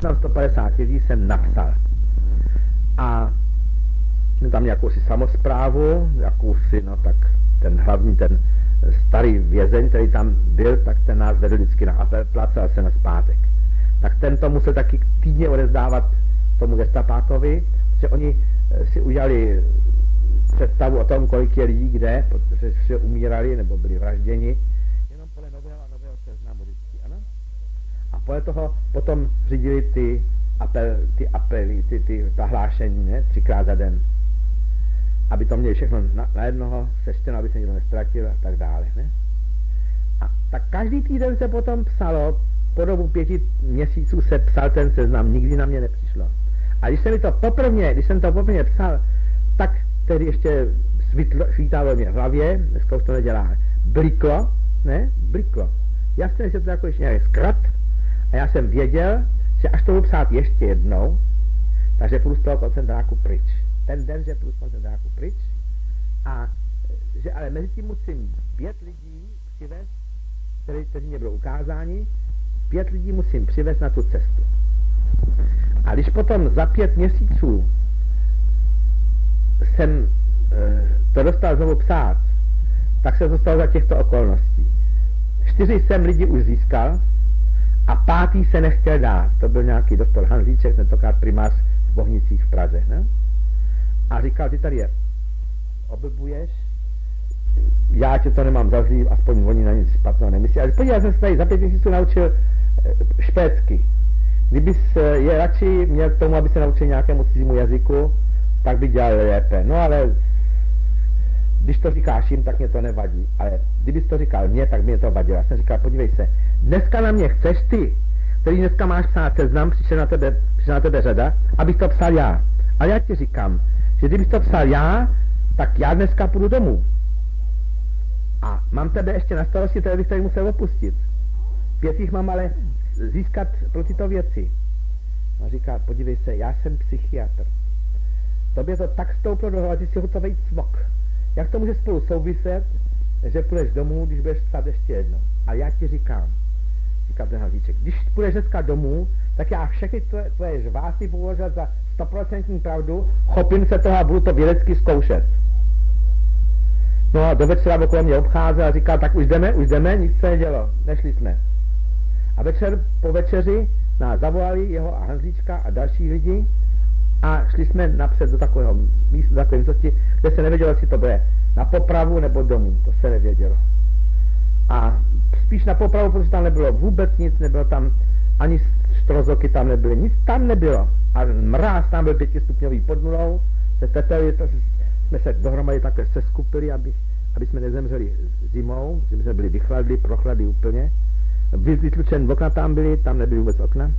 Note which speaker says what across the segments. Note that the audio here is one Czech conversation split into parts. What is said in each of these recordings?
Speaker 1: na 150 lidí jsem napsal. A tam jakousi samosprávu, jakousi, no tak ten hlavní, ten starý vězeň, který tam byl, tak ten nás vedl vždycky na Apelplatz a se na zpátek. Tak ten to musel taky týdně odezdávat tomu gestapákovi, že oni si udělali představu o tom, kolik je lidí kde, protože se umírali nebo byli vražděni, jenom podle nového seznamu vždycky, ano? A podle toho potom řídili ty apely, ty zahlášení, ne? 3krát za den. Aby to měli všechno na jednoho seštěno, aby se nikdo nestratil a tak dále, ne? A tak každý týden se potom psalo, po dobu 5 měsíců se psal ten seznam, nikdy na mě nepřišlo. A když jsem to poprvé psal, tak tedy ještě svítalo mě v hlavě, dneska už to nedělá, bliklo. Jasně, že to jako ještě nějaký zkrat. A já jsem věděl, že až to budu psát ještě jednou, takže půjdu z toho koncentráku pryč. Ten den, že půjdu z koncentráku pryč. A že ale mezi tím musím 5 lidí přivést, kteří mě budou ukázáni, 5 lidí musím přivést na tu cestu. A když potom za 5 měsíců jsem to dostal znovu psát, tak se dostal za těchto okolností. 4 jsem lidi už získal a 5. se nechtěl dát. To byl nějaký doktor Hanzíček, tentokrát primář v Bohnicích v Praze. Ne? A říkal, ty tady je oblbuješ, já tě to nemám za zlý, aspoň oni na nic špatného nemyslí. Ale podívej, já jsem se tady za 5 měsíců naučil švédsky. Kdybys je radši měl k tomu, aby se naučil nějakému cizímu jazyku, tak by dělal lépe. No ale když to říkáš jim, tak mě to nevadí. Ale kdybys to říkal mně, tak mě to vadilo. Já jsem říkal, podívej se, dneska na mě chceš ty, který dneska máš psát seznam, přišel na tebe řada, abych to psal já. Ale já ti říkám, že kdybych to psal já, tak já dneska půjdu domů. A mám tebe ještě na starosti, tebe bych tady musel opustit. 5 jich mám ale získat pro tyto věci. A říká, podívej se, já jsem psychiatr. Tobě to tak stouplo do hlavy, že si hotovej cvok. Jak to může spolu souviset, že půjdeš domů, když budeš psát ještě jednou. A já ti říkám ten Hanzíček, když půjdeš dneska domů, tak já všechny tvoje žvásty považuji za 100% pravdu, chopím se toho a budu to vědecky zkoušet. No a do večera okolo mě obcházel a říkal, tak už jdeme, nic se nedělo, nešli jsme. A po večeři nás zavolali jeho a Hanzíčka a další lidi a šli jsme napřed do takového místa, do takové místnosti, kde se nevědělo, jestli to bude na popravu nebo domů, to se nevědělo. A spíš na popravu, protože tam nebylo vůbec nic, nebylo tam ani štrozoky, tam nebyly, nic tam nebylo. A mráz tam byl 5stupňový pod nulou, jsme se dohromady takhle seskupili, aby jsme nezemřeli zimou, že jsme byli vychladli, prochladli úplně. Vytlučen okna tam byly, tam nebyly vůbec okna.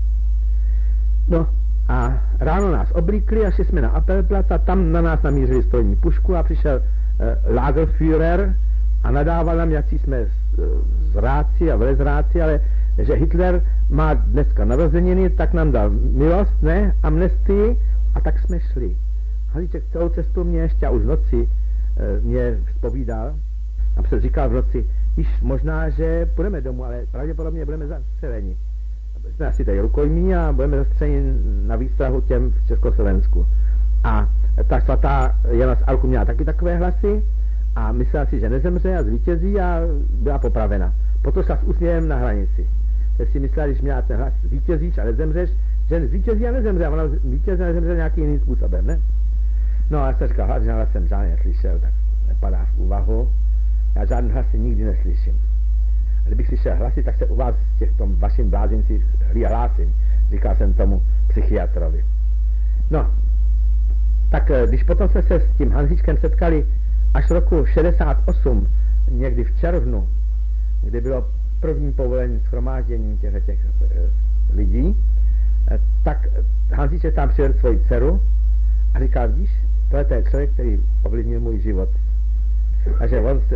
Speaker 1: No a ráno nás oblíkli a šli jsme na Apelplatz a tam na nás namířili strojní pušku a přišel Lagerführer a nadával nám, jak jsme zráci a velezráci, ale že Hitler má dneska narozeniny, tak nám dal milost, ne, amnestii a tak jsme šli. Hanzíček celou cestu mě ještě a už v noci mě vzpovídal a se říkal v noci, již možná, že půjdeme domů, ale pravděpodobně budeme zastřeleni. Jsme asi tady rukojmí a budeme zastřeleni na výstrahu těm v Československu. A ta svatá Jana z Arku měla taky takové hlasy a myslela si, že nezemře a zvítězí a byla popravena. Potom šla s úsměvem na hranici. Teď si myslela, když měla ten hlas, zvítězíš a nezemřeš, že zvítězí a nezemře. A ona vítězí a nezemře nějaký jiný způsobem, ne? No a já jsem říkal, že hlas jsem žádný neslyšel, tak nepadá v úvahu. Já žádný hlasy nikdy neslyším. A kdybych slyšel hlasy, tak se u vás v těch tom vašim blázinci hlásím. Říkal jsem tomu psychiatrovi. No, tak když potom jsme se s tím Hanzíčkem setkali až v roku 68, někdy v červnu, kdy bylo první povolení shromáždění těch lidí, tak Hanzíček tam přijel svoji dceru a říkal, vidíš, tohle je člověk, který ovlivnil můj život. Takže on se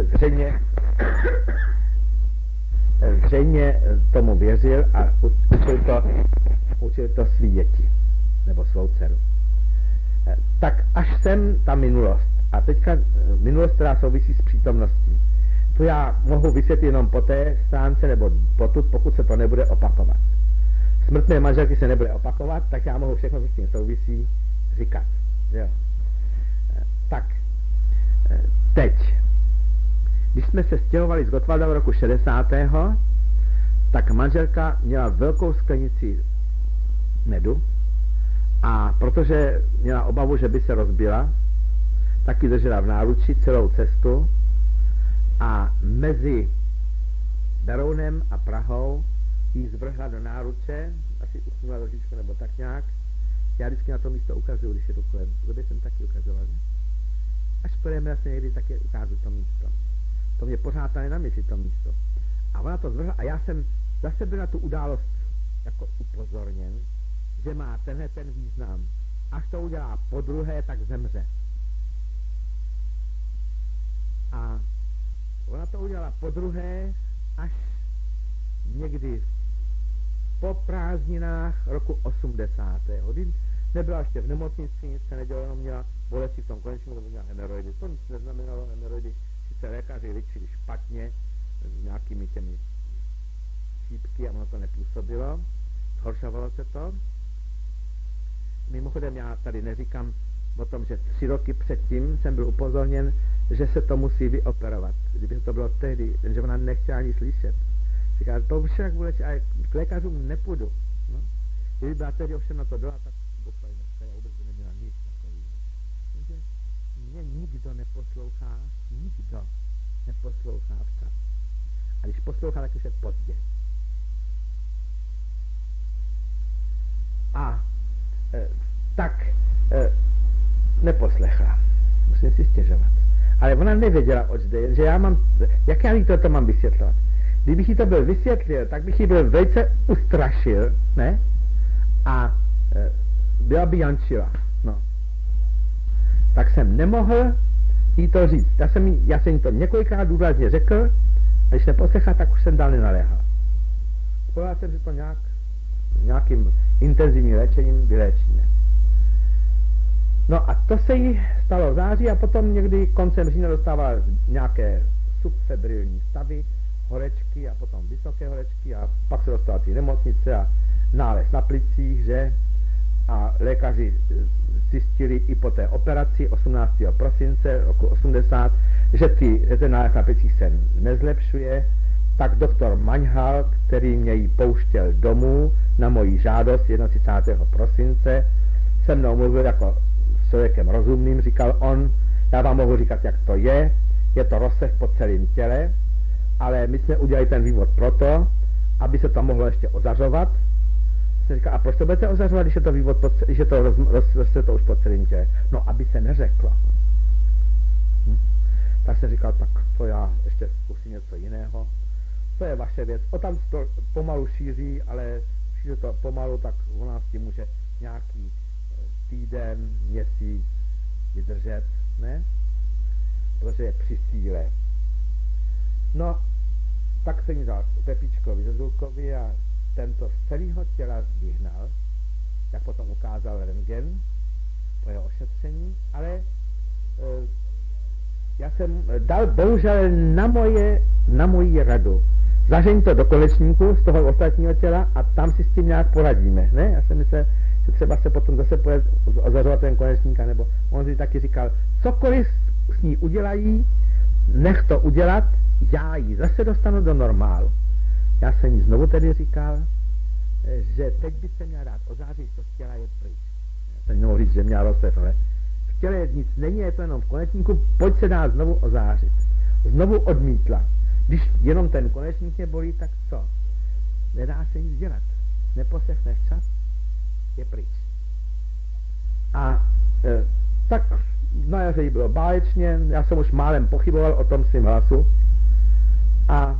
Speaker 1: zřejmě tomu věřil a učil to svý děti, nebo svou dceru. Tak až sem ta minulost. A teďka minulost, která souvisí s přítomností. To já mohu vysvětlit jenom po té stránce, nebo potud, pokud se to nebude opakovat. smrt mé manželky se nebude opakovat, tak já mohu všechno, co s tím souvisí, říkat. Jo. Tak, teď, když jsme se stěhovali z Gottwalda v roku 60., tak manželka měla velkou sklenici medu a protože měla obavu, že by se rozbila, tak ji držela v náručí celou cestu a mezi Berounem a Prahou jí zvrhla do náruče, asi usnula trošičku nebo tak nějak. Já vždycky na to místo ukazuju, když je to kolem. Tobě jsem taky ukazoval, ne? Až pojeme se někdy, tak je ukážu to místo. To mě pořád tady na mysli, to místo. A ona to zvrhla a já jsem zase byl na tu událost jako upozorněn, že má tenhle ten význam. Až to udělá podruhé, tak zemře. A ona to udělala podruhé až někdy po prázdninách roku 80. Kdy nebyla ještě v nemocnici, nic se nedělo, jenom měla bolesti v tom konečníku, nebo měla hemoroidy. To nic neznamenalo, hemoroidy sice lékaři ličili špatně, nějakými těmi šípky a ono to nepůsobilo, zhoršovalo se to. Mimochodem já tady neříkám o tom, že 3 roky předtím jsem byl upozorněn, že se to musí vyoperovat. Kdyby to bylo tehdy, že ona nechtěla ani slyšet. Říká, to však bude, a k lékařům nepůjdu. No. Kdyby byla tehdy ovšem na to dola, tak já vůbec by neměla nic takového. Takže mě nikdo neposlouchá včas. A když poslouchá, tak už je pozdě. A neposlechla. Musím si stěžovat. Ale ona nevěděla, oč jde, že já mám, jak já jí to mám vysvětlovat. Kdybych jí to byl vysvětlil, tak bych jí byl velice ustrašil, ne? A byla by jančila, no. Tak jsem nemohl jí to říct. Já jsem jí to několikrát důrazně řekl, a když neposlechla, tak už jsem dál nenaléhal. Povedal jsem, že to nějakým intenzivním léčením vyléčíme. No a to se jí stalo v září a potom někdy koncem října dostávala nějaké subfebrilní stavy, horečky a potom vysoké horečky a pak se dostala ty nemocnice a nález na plicích, že? A lékaři zjistili i po té operaci 18. prosince roku 80, že ten nález na plicích se nezlepšuje, tak doktor Maňhal, který mě ji pouštěl domů na moji žádost 31. prosince, se mnou mluvil jako s člověkem rozumným, říkal on, já vám mohu říkat, jak to je to rozseh po celém těle, ale my jsme udělali ten vývod proto, aby se to mohlo ještě ozařovat. Jsem říkal, a proč to budete ozařovat, když je to vývod, když je to to už po celém těle? No, aby se neřeklo. Tak jsem říkal, tak to já ještě zkusím něco jiného. To je vaše věc. O tam to pomalu šíří, ale šíří to pomalu, tak u nás tím může nějaký týden, měsíc vydržet, ne? Protože je při síle. No, tak se mi dal Pepíčkovi Zezulkovi a tento z celého těla vyhnal, jak potom ukázal rentgen po jeho ošetření, ale já jsem dal bohužel na moji radu. Zažeň to do konečníku z toho ostatního těla a tam si s tím nějak poradíme, ne? Já jsem myslel, že třeba se potom zase pojet ozařovat ten konečníka, nebo on si taky říkal, cokoliv s ní udělají, nech to udělat, já ji zase dostanu do normálu. Já jsem jí znovu tedy říkal, že teď by se měla dát ozářit, to z těla je pryč. Já jsem nemohl říct, že měla rozsvět, ale v těle nic není, je to jenom v konečníku, pojď se dát znovu ozářit. Znovu odmítla. Když jenom ten konečník mě bolí, tak co? Nedá se nic dělat. Neposlechneš čas, je pryč. A tak na jaře jí bylo báječně, já jsem už málem pochyboval o tom svým hlasu. A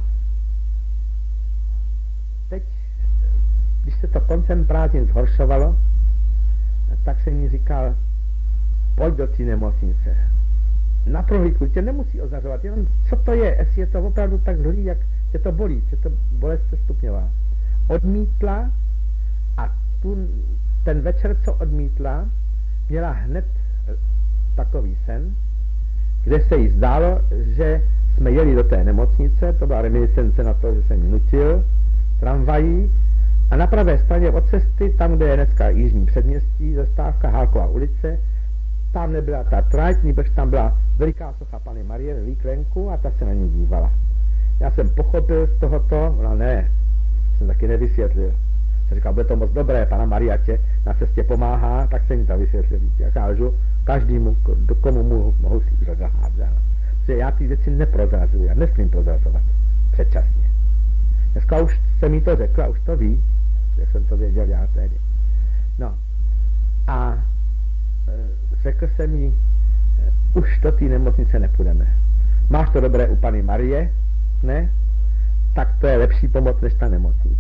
Speaker 1: teď, když se to koncem prázdnin zhoršovalo, tak jsem mi říkal, pojď do té nemocnice. Na prohlídku tě nemusí ozařovat, jenom co to je, jestli je to opravdu tak zlý, jak tě to bolí, že to bolest se stupňová. Odmítla a ten večer, co odmítla, měla hned takový sen, kde se jí zdálo, že jsme jeli do té nemocnice, to byla reminiscence na to, že jsem nutil tramvají A na pravé straně od cesty, tam, kde je dneska Jižní předměstí, zastávka Hálková ulice, tam nebyla ta trať, nebož tam byla veliká socha Panny Marie ve výklenku a ta se na ní dívala. Já jsem pochopil z tohoto, no ne, jsem taky nevysvětlil. Jsem říkal, bude to moc dobré, Panna Maria tě na cestě pomáhá, tak se mi to vysvětlil. Já kážu každému, komu mohu si rozahát. Protože já ty věci neprozrazuju, já nesmím prozrazovat předčasně. Dneska už jsem mi to řekla, už to ví, jak jsem to věděl já tehdy. No a řekl jsem jí, už do té nemocnice nepůjdeme. Máš to dobré u Panny Marie, ne? Tak to je lepší pomoc než ta nemocnice.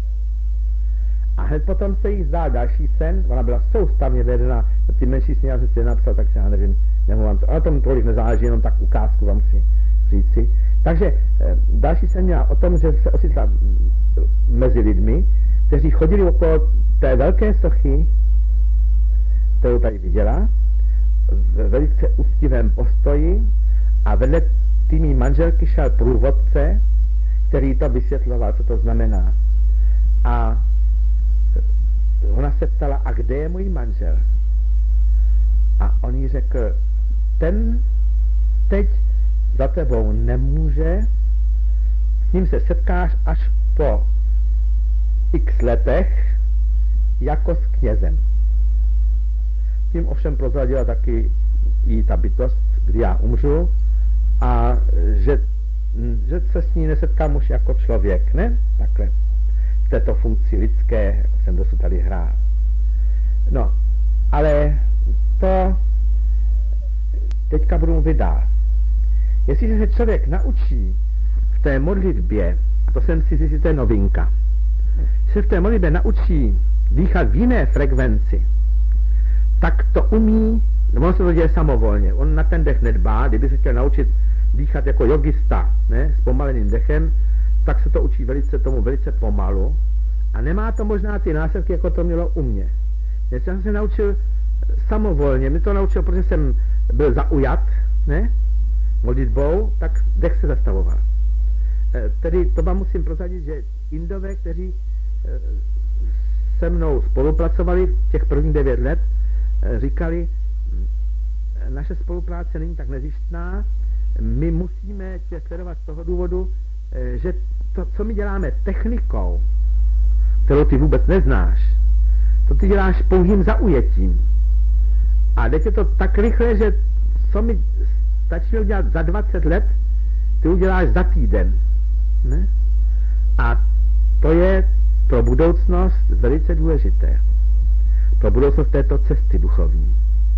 Speaker 1: A hned potom se jí zdál další sen, ona byla soustavně vedená, ty menší sny já jsem si napsal, takže já nevím, nemohu vám to, ale tomu tolik nezáleží, jenom tak ukázku vám si říci. Takže další sen měla o tom, že se ocitla mezi lidmi, kteří chodili okolo té velké sochy, kterou tady viděla, v velice úctivém postoji a vedle tými manželky šel průvodce, který to vysvětloval, co to znamená. A ona se ptala, a kde je můj manžel? A on jí řekl, ten teď za tebou nemůže, s ním se setkáš až po x letech jako s knězem. Tím ovšem prozradila taky jí ta bytost, kdy já umřu a že se s ní nesetkám už jako člověk, ne? Takhle. V této funkci lidské, jako jsem dosud tady hrál. No, ale to teďka budu mluvit dál. Jestliže se člověk naučí v té modlitbě, a to jsem si zjistil, to je novinka, se v té modlitbě naučí dýchat v jiné frekvenci, tak to umí, ono se to děje samovolně, on na ten dech nedbá, kdyby se chtěl naučit dýchat jako jogista, ne, s pomaleným dechem, tak se to učí velice pomalu a nemá to možná ty následky, jako to mělo u mě. Já jsem se naučil samovolně, mě to naučil, protože jsem byl zaujat, ne, modlitbou, tak dech se zastavoval. Tedy to vám musím prozradit, že Indové, kteří se mnou spolupracovali těch prvních 9 let, říkali, naše spolupráce není tak nezištná, my musíme tě sledovat z toho důvodu, že to, co my děláme technikou, kterou ty vůbec neznáš, to ty děláš pouhým zaujetím. A jde tě to tak rychle, že co mi stačilo dělat za 20 let, ty uděláš za týden. Ne? A to je pro budoucnost velice důležité. Pro budoucnost této cesty duchovní.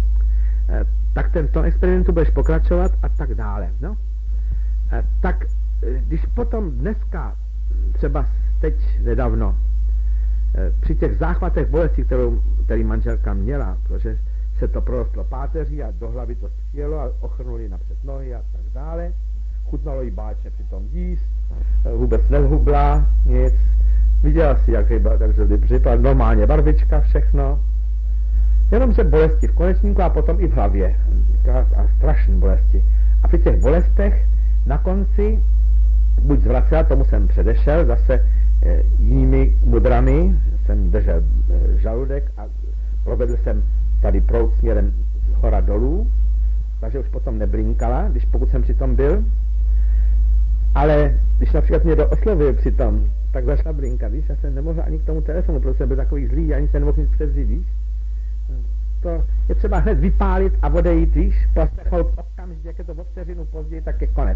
Speaker 1: Tak v tom experimentu budeš pokračovat a tak dále. No? Tak když potom dneska, třeba teď nedávno, při těch záchvatech bolesti, který manželka měla, protože se to prorostlo páteří a do hlavy to střelo a ochrnuli napřed nohy a tak dále, chutnalo jí báčně přitom jíst, vůbec nezhubla nic, viděla si, jak ryba, takže vypřipala normálně barvička, všechno, jenomže bolesti v konečníku a potom i v hlavě, a strašné bolesti. A při těch bolestech na konci buď zvracela, tomu jsem předešel, zase jinými mudrami, jsem držel žaludek a provedl jsem tady proud směrem z hora dolů, takže už potom neblinkala, pokud jsem přitom byl. Ale když například mě oslovil přitom, tak začala blinkat, víš, já jsem nemohl ani k tomu telefonu, protože jsem byl takový zlý, ani se nemohl nic převzít, víš. To je třeba hned vypálit a odejít, víš, poslechnout okamžitě, jak je to o vteřinu později, tak je konec.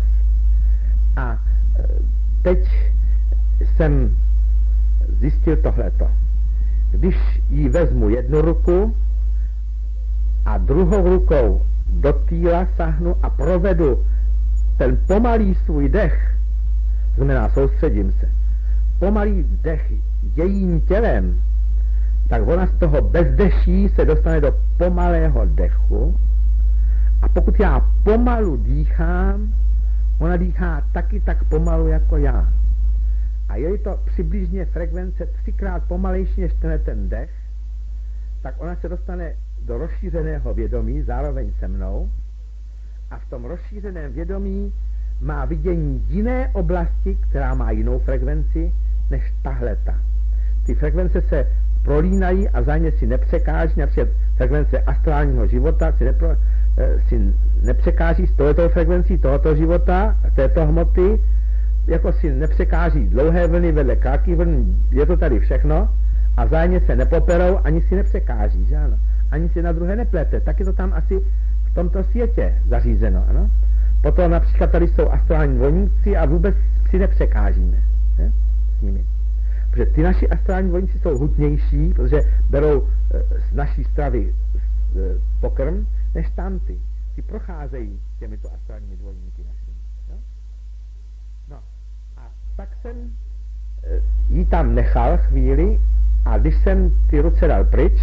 Speaker 1: A teď jsem zjistil tohleto. Když jí vezmu jednu ruku a druhou rukou do týla sahnu a provedu ten pomalý svůj dech, znamená soustředím se, pomalý dech jejím tělem, tak ona z toho bezdeší se dostane do pomalého dechu a pokud já pomalu dýchám, ona dýchá taky tak pomalu jako já. A je to přibližně frekvence 3krát pomalejší než ten dech, tak ona se dostane do rozšířeného vědomí zároveň se mnou a v tom rozšířeném vědomí má vidění jiné oblasti, která má jinou frekvenci než tahleta. ty frekvence se prolínají a vzájemně si nepřekáží, například frekvence astrálního života si nepřekáží s touto frekvencí tohoto života, této hmoty, jako si nepřekáží dlouhé vlny vedle krátkých vln, je to tady všechno a vzájemně se nepoperou, ani si nepřekáží, že ano? Ani si na druhé neplete, tak je to tam asi v tomto světě zařízeno, ano? Potom například tady jsou astrální dvojníci a vůbec si nepřekážíme, ne? S nimi. Protože ty naši astrální dvojníci jsou hutnější, protože berou z naší stravy pokrm, než tamty. Ty procházejí těmito astrálními dvojníky našimi. No a tak jsem ji tam nechal chvíli a když jsem ty ruce dal pryč,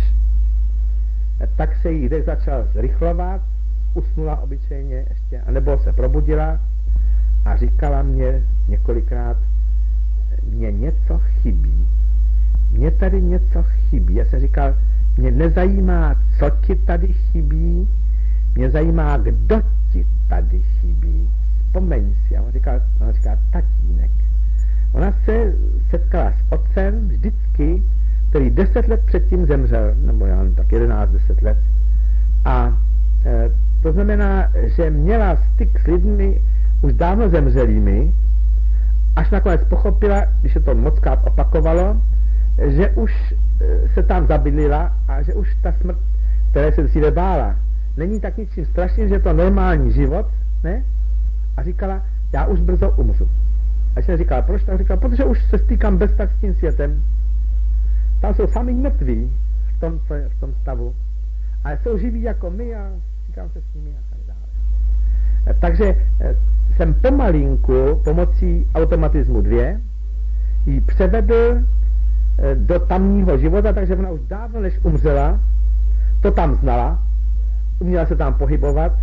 Speaker 1: tak se jí dech začal zrychlovat, usnula obyčejně ještě, anebo se probudila a říkala mě několikrát, mně něco chybí. Mně tady něco chybí. Já jsem říkal, mě nezajímá, co ti tady chybí, mě zajímá, kdo ti tady chybí. Vzpomeň si. A ona říká, tatínek. Ona se setkala s otcem vždycky, který 10 let předtím zemřel, nebo já nevím, tak 11-10 let. A to znamená, že měla styk s lidmi už dávno zemřelými, až nakonec pochopila, když se to mockrát opakovalo, že už se tam zabydlila a že už ta smrt, které se dříve bála, není tak ničím strašným, že je to normální život, ne? A říkala, já už brzo umřu. A jsem říkala, proč? Tak říkala, protože už se stýkám bez tak s tím světem. Tam jsou sami mrtví v tom stavu. Ale jsou živí jako my a stýkám se s nimi a tak dále. Takže jsem pomalinku pomocí automatismu 2 ji převedl do tamního života, takže ona už dávno, než umřela, to tam znala, uměla se tam pohybovat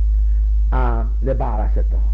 Speaker 1: a nebála se toho.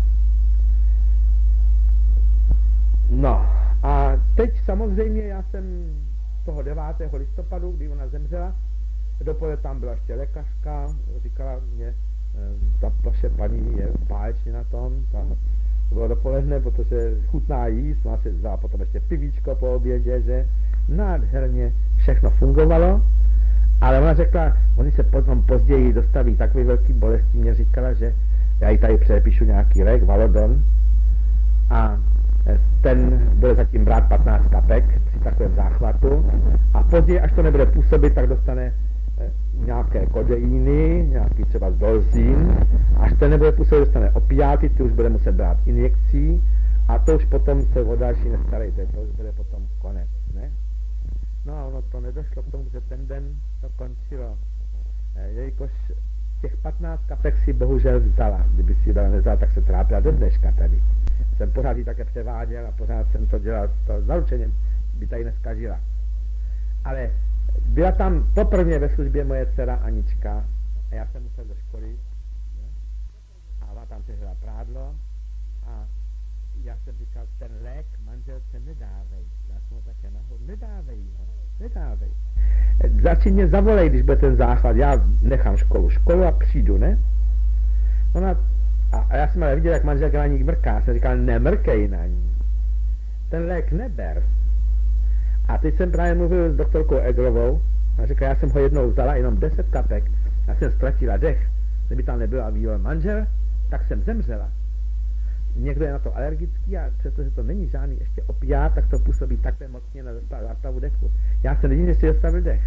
Speaker 1: No a teď samozřejmě já jsem toho 9. listopadu, kdy ona zemřela, dopoledne tam byla ještě lékařka, říkala mě, ta vaše paní je báječně na tom, to bylo dopoledne, protože chutná jíst, má se vzala potom ještě pivíčko po obědě, že nádherně všechno fungovalo, ale ona řekla, oni se potom později dostaví takové velké bolesti, mě říkala, že já jí tady předepíšu nějaký lék, Valodon, a ten bude zatím brát 15 kapek při takovém záchvatu a později, až to nebude působit, tak dostane nějaké kodeíny, nějaký třeba Zolzín, až ten nebude působit, dostane opiáty, ty už bude muset brát injekcí a to už potom se o další nestarejte, to už bude potom konec, ne? No a ono to nedošlo k tomu, že ten den to končilo, jelikož těch 15 kapek si bohužel vzala, kdyby si ji nevzala, tak se trápila do dneška tady. Jsem pořád ji také převáděl a pořád jsem to dělal to zaručením, by tady dneska žila. Ale byla tam poprvé ve službě moje dcera Anička a já jsem musel do školy a ona tam sežila prádlo a já jsem říkal, ten lék manželce nedávej. Já jsem ho také nahoru, nedávej ho, nedávej. Začít mě zavolej, když bude ten záchvat, já nechám školu a přijdu, ne? Ona, a já jsem ale viděl, jak manželka na ní mrká, já jsem říkal, nemrkej na ní. Ten lék neber. A teď jsem právě mluvil s doktorkou Eglovou a řekl, já jsem ho jednou vzala, jenom 10 kapek, já jsem ztratila dech. Kdyby tam nebyl a výjel manžel, tak jsem zemřela. Někdo je na to alergický a přestože to není žádný ještě opiát, tak to působí takhle mocně na zástavu dechu. Já jsem jediný, že si dostavil dech.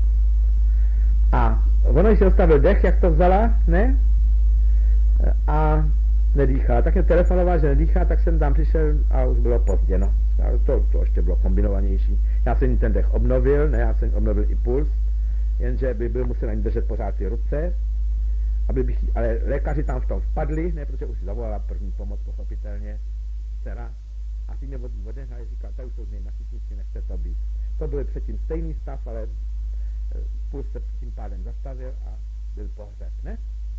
Speaker 1: A ono, když si dostavil dech, jak to vzala, ne? A nedýchala. Tak mě telefonoval, že nedýchá, tak jsem tam přišel a už bylo pozdě, no. To ještě bylo kombinovanější. Já jsem ten dech obnovil, ne, já jsem obnovil i puls, jenže by byl musel na ní držet pořád ty ruce, ale lékaři tam v tom vpadli, ne, protože už si zavolala první pomoc, pochopitelně, dcera, a ty mě odehnali, říkala, tady už jsou z něj nasytnici, nechce to být. To byl předtím stejný stav, ale puls se tím pádem zastavil a byl pohřeb, ne?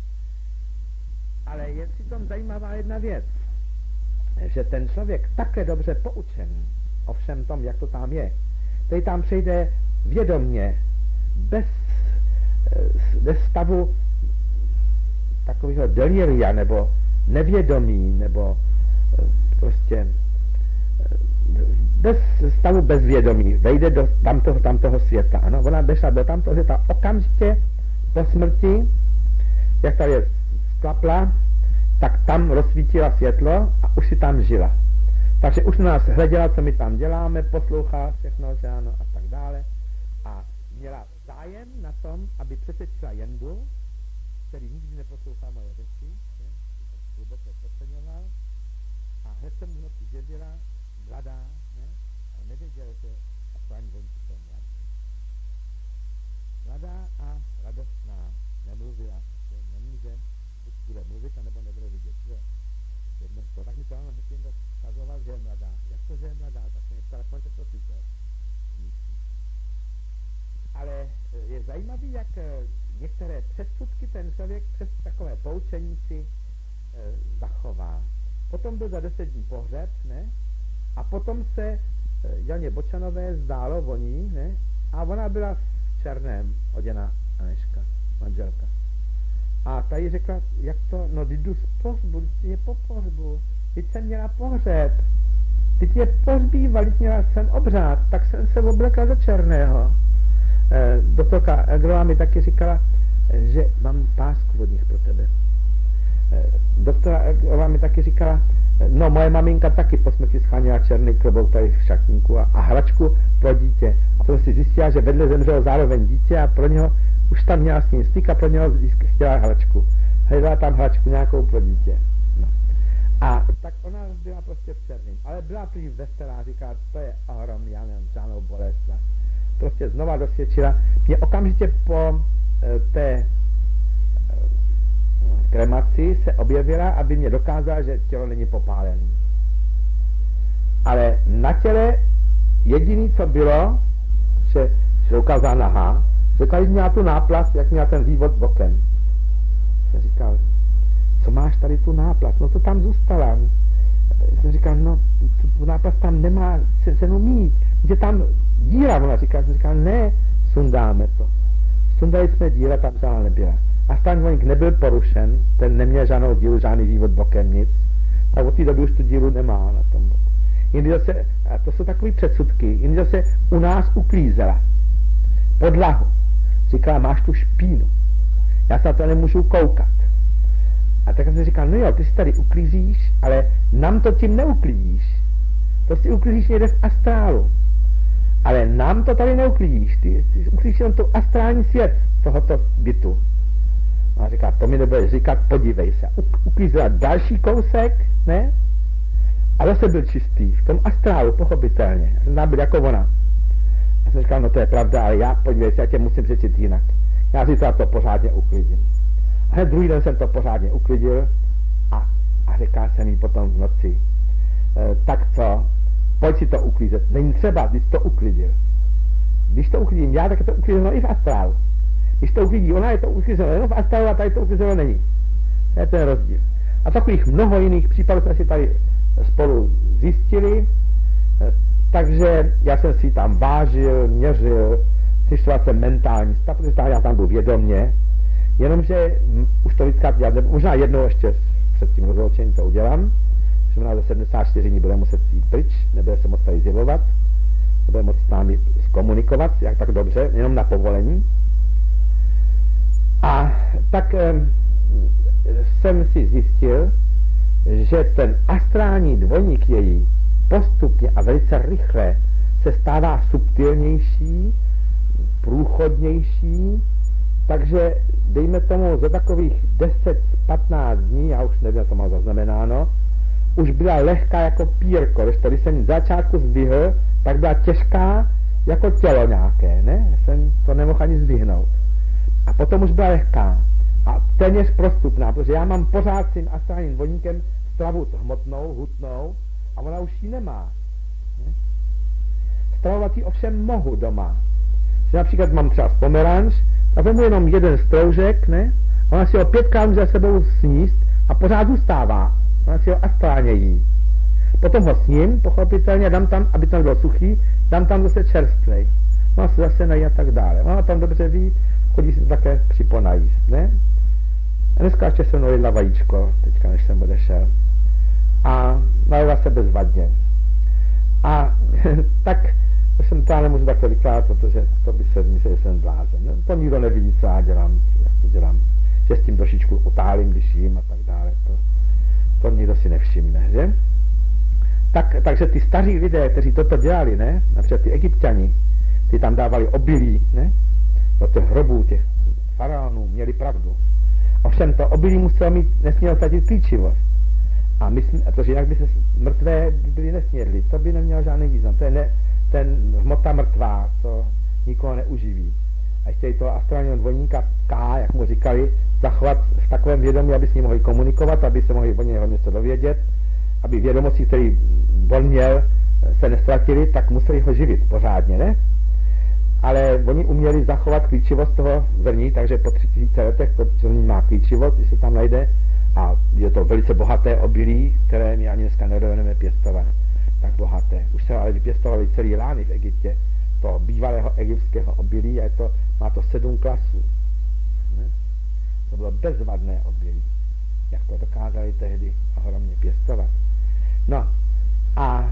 Speaker 1: Ale je přitom zajímavá jedna věc, že ten člověk také dobře poučený o všem tom, jak to tam je, který tam přejde vědomně, bez stavu takového deliria, nebo nevědomí, nebo prostě bez stavu bezvědomí vejde do tamtoho světa. Ano, ona vešla do tamtoho světa okamžitě po smrti, jak tady je sklapla, tak tam rozsvítila světlo a už si tam žila. Takže už nás hleděla, co my tam děláme, poslouchala všechno, že ano, a tak dále. A měla zájem na tom, aby přesvědčila Jendu, který nikdy neposlouchal moje řeči, hluboce podceňoval, a hned se mu v noci zjevila mladá, ne? A nevěděl, že aspoň vončí jsou mladí. Mladá a radostná, nemluvila, že nemůže, buď bude mluvit, anebo nebude vidět, že? Jedno z toho, tak mi to ano, hezky dokazoval, že je mladá. Jak to, že je mladá, tak se některá konce to slyšel. Ale je zajímavý, jak některé předsudky ten člověk přes takové poučení si zachová. Potom byl za 10 dní pohřeb, ne? A potom se Janě Bočanové zdálo voní, ne? A ona byla v černém oděna Aneška, manželka. A ta jí řekla, jak to, no jdu z pohřbu, ty je po pohřbu, teď jsem měla pohřeb, teď je pohřbíval, teď měla jsem obřád, tak jsem se oblekla do černého. Doktorka Egrová mi taky říkala, že mám pásku od nich pro tebe. Doktora Egrová mi taky říkala, no moje maminka taky po smrti scháněla černý klobouk tady v šatníku a hračku pro dítě. A potom si zjistila, že vedle zemřelo zároveň dítě a pro něho už tam měla s ním styk a pro něho chtěla hračku. Hledala tam hračku nějakou pro dítě. No. A tak ona byla prostě v černým. Ale byla prý veselá, říká, to je ohromný, já nemám žádnou bolest. Prostě znova dosvědčila. Mě okamžitě po té kremaci se objevila, aby mě dokázala, že tělo není popálené. Ale na těle jediný, co bylo, že se ukázala nahá, řekla, že měla tu náplast, jak měla ten vývod bokem. Jsem říkal, co máš tady tu náplast? No to tam zůstala. Jsem říkal, no tu náplast tam nemá cenu mít. Je tam díra, ona říká, jsem říkal, ne, sundáme to. Sundali jsme díra, tam žádná nebyla. A stanvoník nebyl porušen, ten neměl žádnou díru, žádný vývod bokem, nic. Tak od té doby už tu díru nemá na tom boku. Jindy zase, a to jsou takové předsudky, jindy zase u nás uklízela podlahu. Říkala, máš tu špínu. Já se na to nemůžu koukat. A tak jsem říkal, no jo, ty si tady uklízíš, ale nám to tím neuklízíš. To si uklízíš někde v astrálu. Ale nám to tady neuklízíš. Ty uklízíš jenom tu astrální svět tohoto bytu. A říká, to mi nebude říkat, podívej se. Uklízela další kousek, ne? A zase byl čistý. V tom astrálu, pochopitelně. Já jsem tam byl jako ona. Já jsem říkal, no to je pravda, ale já, podívej se, já tě musím řečit jinak. Já si to pořádně uklidím. A hned druhý den jsem to pořádně uklidil a říká jsem jí potom v noci, tak co, pojď si to uklízet. Není třeba, když to uklidil. Když to uklidím já, tak je to uklízeno i v astrálu. Když to uklidí ona, je to uklízeno jenom v astrálu a tady to uklízeno není. To je ten rozdíl. A takových mnoho jiných případů jsme si tady spolu zjistili, takže já jsem si tam vážil, měřil, zjišťoval jsem mentální stav, protože já tam byl vědomě, jenomže už to vždycky dělat, možná jednou ještě před tím rozloučením to udělám, že možná za 74 dní bude muset jít pryč, nebude se moc tady zjevovat, nebude moc s námi zkomunikovat, jak tak dobře, jenom na povolení. A tak jsem si zjistil, že ten astrální dvojník její postupně a velice rychle se stává subtilnější, průchodnější, takže dejme tomu za takových 10-15 dní, já už nevím, co mám zaznamenáno, už byla lehká jako pírko, když jsem z začátku zdvihl, tak byla těžká jako tělo nějaké, ne? Já jsem to nemohl ani zdvihnout. A potom už byla lehká a téměř prostupná, protože já mám pořád s tím astrálním dvojníkem stravu hmotnou, hutnou a ona už ji nemá. Ne? Stravovat ji ovšem mohu doma. Že například mám třeba pomeranč a vezmu jenom jeden stroužek, ne? A ona si ho 5krát může za sebou sníst a pořád zůstává. Ona si ho astrálně jí. Potom ho sním, pochopitelně, dám tam, aby to bylo suchý, dám tam zase čerstvej. Ona se zase nají a tak dále. Ona tam dobře ví, chodí si také připonajíst, ne? A dneska ještě se mnou jedla vajíčko, teďka než jsem odešel. A najela se bezvadně. A tak jsem to nemůžu takhle vykládat, protože to by se myslel, že jsem blázen. No, to nikdo nevidí, co já dělám, jak to dělám. Že s tím trošičku otálím, když jím a tak dále. To nikdo si nevšimne, že? Takže ty staří lidé, kteří toto dělali, ne? Například ty Egypťani, ty tam dávali obilí, ne? Do těch hrobů, těch faraonů, měli pravdu. Ovšem to obilí nesmělo ztratit klíčivost. Protože jinak by se mrtvé byly nesměrli. To by nemělo žádný význam. To je ten hmota mrtvá, to nikoho neuživí. A chtěli toho astrálního dvojníka K, jak mu říkali, zachovat v takovém vědomí, aby s ním mohli komunikovat, aby se mohli o něho něco dovědět, aby vědomosti, který on měl, se nestratili, tak museli ho živit pořádně, ne? Ale oni uměli zachovat klíčivost toho zrní, takže po 3000 letech to zrní má klíčivost, když se tam najde, a je to velice bohaté obilí, které my ani dneska nedovedeme pěstovat. Tak bohaté. Už se ale vypěstovali celý lány v Egyptě, to bývalého egyptského obilí, a má to 7 klasů. Ne? To bylo bezvadné obilí, jak to dokázali tehdy ohromně pěstovat. No a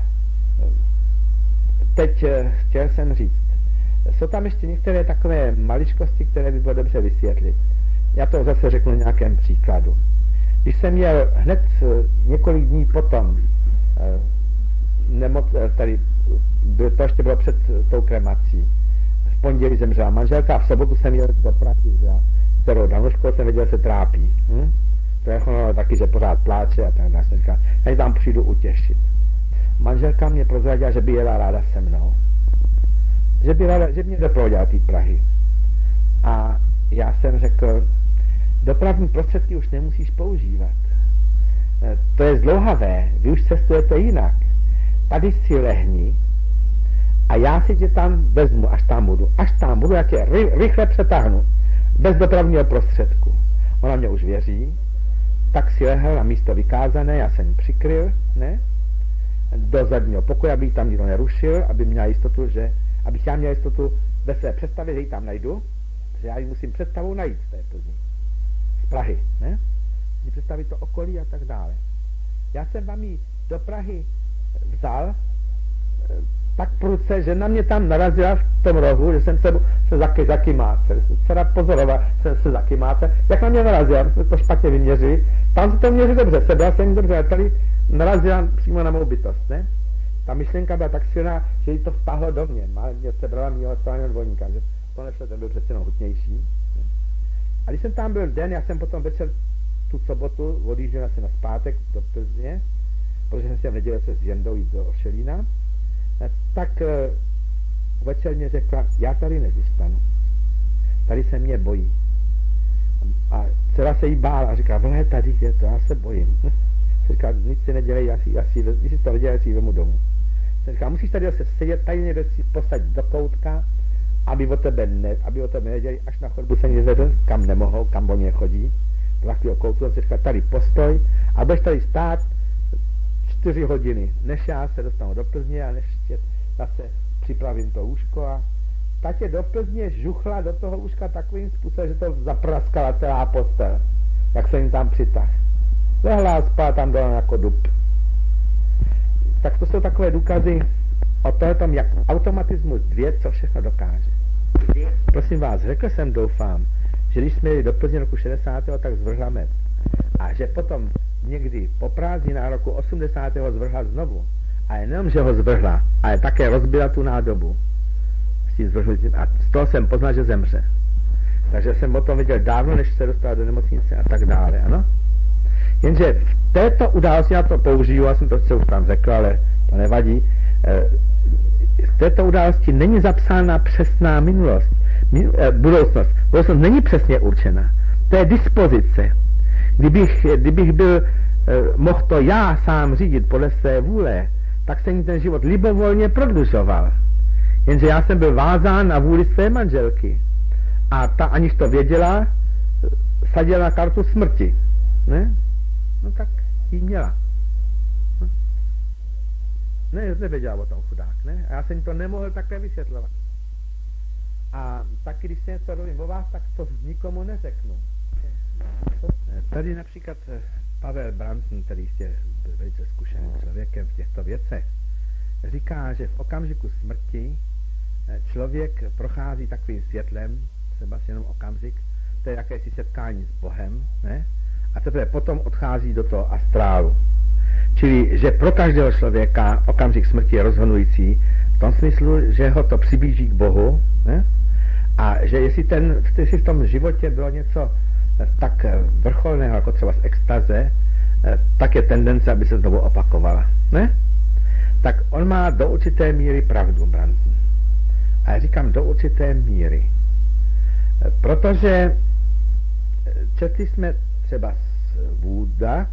Speaker 1: teď chtěl jsem říct, jsou tam ještě některé takové maličkosti, které by bylo dobře vysvětlit. Já to zase řeknu nějakém příkladu. Když jsem měl hned několik dní potom, to ještě bylo před tou kremací, v pondělí zemřela manželka a v sobotu jsem jel do Prahy, kterou Danuškou jsem věděl, se trápí. Telefonovala taky, že pořád pláče a tak dále. Jsem říkal, já tam přijdu utěšit. Manželka mě prozradila, že by jela ráda se mnou. Že mě doprovodila té Prahy. A já jsem řekl, dopravní prostředky už nemusíš používat. To je zdlouhavé, vy už cestujete jinak. Tady si lehni a já si tě tam vezmu, až tam budu, jak je rychle přetáhnu, bez dopravního prostředku. Ona mě už věří, tak si lehl na místo vykázané, já jsem ji přikryl, ne? Do zadního pokoje, aby ji tam nikdo nerušil, abych já měl jistotu ve své představě, že ji tam najdu, že já ji musím představou najít z té Plzni. Z Prahy, ne? Si představit to okolí a tak dále. Já jsem vám ji do Prahy vzal tak prudce, že na mě tam narazila v tom rohu, že jsem se zakymácel. Včera pozoroval, se zakymácel. Jak na mě narazila, jsme to špatně vyměřili. Tam se to měří dobře, sebral jsem dobře, ale tady narazila přímo na mou bytost, ne? Ta myšlenka byla tak silná, že jí to vtáhlo do mě. Mě sebrala mýho astrálního dvojníka, že to nešlo, ten byl přece jenom hutnější. Ne? A když jsem tam byl den, já jsem potom večer tu sobotu odjížděl se na zpátek do Plzně, protože jsem si v neděli se s Jendou jít do Ošelína, tak večer mě řekla, já tady nezůstanu. Tady se mě bojí. A dcera se jí bála a říká, vole, tady je to, já se bojím. Říká, nic si nedělej, když si to nedělej, já si ji vemu domů. Říká, musíš tady se sedět, tady někdo si posadit do koutka, aby o tebe nedělali, až na chodbu se nevedl, kam nemohou, kam oni nechodí. Do takového koutku, on si říká, tady postoj a budeš tady stát 4 hodiny, než já se dostanu do Plzně a než zase připravím to lůžko a tak je do Plzně žuchla do toho lůžka takovým způsobem, že to zapraskala celá postel, jak se jim tam přitah. Lehla a spala tam dole jako dub. Tak to jsou takové důkazy o tom, jak automatismus ví, co všechno dokáže. Prosím vás, řekl jsem, doufám, že když jsme jeli do Plzně roku 60. tak zvrhla med. A že potom někdy po prázdninách roku 80. zvrhla znovu. A jenom, že ho zvrhla, ale také rozbila tu nádobu. A z toho jsem poznal, že zemře. Takže jsem o tom viděl dávno, než se dostala do nemocnice a tak dále, ano? Jenže v této události, já to použiju, já jsem to už tam řekl, ale to nevadí, v této události není zapsána přesná minulost. Budoucnost. Budoucnost není přesně určena. To je dispozice. Kdybych byl, mohl to já sám řídit podle své vůle, tak se mi ten život libovolně prodlužoval. Jenže já jsem byl vázán na vůli své manželky. A ta, aniž to věděla, sadila na kartu smrti. Ne? No tak ji měla. Ne, nevěděla o tom chudák, ne? A já jsem to nemohl také vysvětlovat. A taky, když se něco dovím o vás, tak to nikomu neřeknu. Tady například Pavel Branson, který je velice zkušeným člověkem v těchto věcech, říká, že v okamžiku smrti člověk prochází takovým světlem, třeba jenom okamžik, to je jakési setkání s Bohem, ne? A teprve potom odchází do toho astrálu. Čili, že pro každého člověka okamžik smrti je rozhodující v tom smyslu, že ho to přiblíží k Bohu, ne? A že jestli v tom životě bylo něco tak vrcholného, jako třeba z extaze, tak je tendence, aby se znovu opakovala. Ne? Tak on má do určité míry pravdu, Brandon. A já říkám do určité míry. Protože četli jsme třeba z Wooda,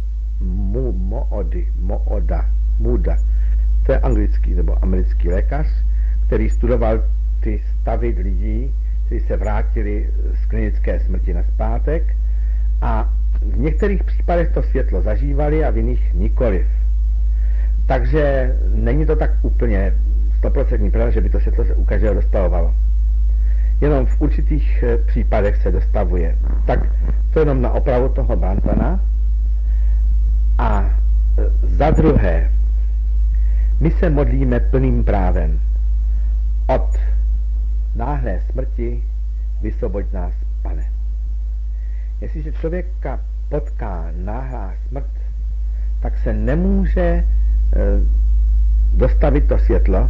Speaker 1: Mooda, to je anglický nebo americký lékař, který studoval ty stavy lidí, kteří se vrátili z klinické smrti nazpátek a v některých případech to světlo zažívali a v jiných nikoliv. Takže není to tak úplně 100% pravda, že by to světlo se u každého dostavovalo. Jenom v určitých případech se dostavuje. Tak to jenom na opravu toho Brantona. A za druhé, my se modlíme plným právem. Od náhlé smrti vysvoboď nás, Pane. Jestliže člověka potká náhlá smrt, tak se nemůže dostavit to světlo,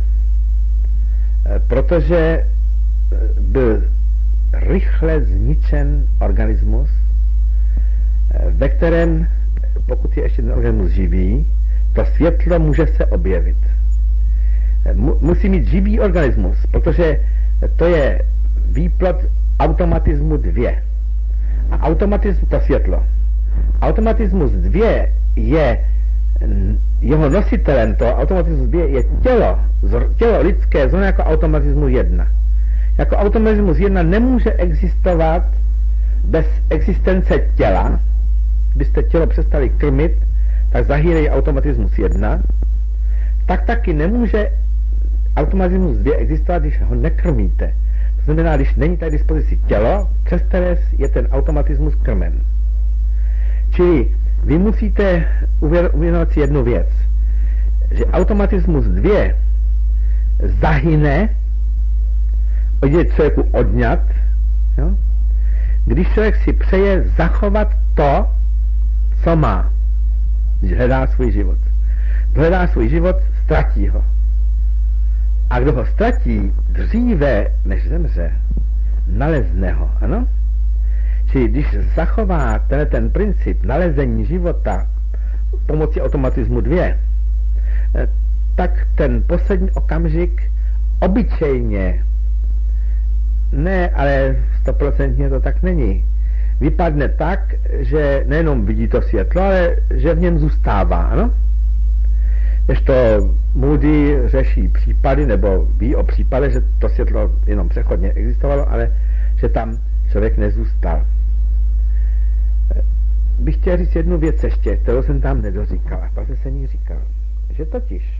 Speaker 1: protože byl rychle zničen organismus, ve kterém, pokud je ještě ten organismus živý, to světlo může se objevit. Musí mít živý organismus, protože to je výplod automatismu 2. A automatismus, to světlo. Automatismus 2 je, jeho nositelem toho automatismus 2 je tělo lidské, zóna jako automatismu 1. Jako automatismus 1 nemůže existovat bez existence těla. Kdybyste tělo přestali krmit, tak zahýrají automatismus 1. Tak taky nemůže automatismus 2 existovat, když ho nekrmíte. To znamená, když není tady dispozici tělo, přes které je ten automatismus krmen. Čili vy musíte uvědomit si jednu věc, že automatismus 2 zahyne, je člověku odňat, jo? Když člověk si přeje zachovat to, co má, když hledá svůj život. Kdo hledá svůj život, ztratí ho. A kdo ho ztratí dříve, než zemře, nalezne ho, ano? Čili když zachová ten princip nalezení života pomocí automatismu 2, tak ten poslední okamžik obyčejně, ne, ale 100% to tak není, vypadne tak, že nejenom vidí to světlo, ale že v něm zůstává, ano? Když to Moody řeší případy, nebo ví o případech, že to světlo jenom přechodně existovalo, ale že tam člověk nezůstal. Bych chtěl říct jednu věc ještě, kterou jsem tam nedoříkal, a pak se ní říkal, že totiž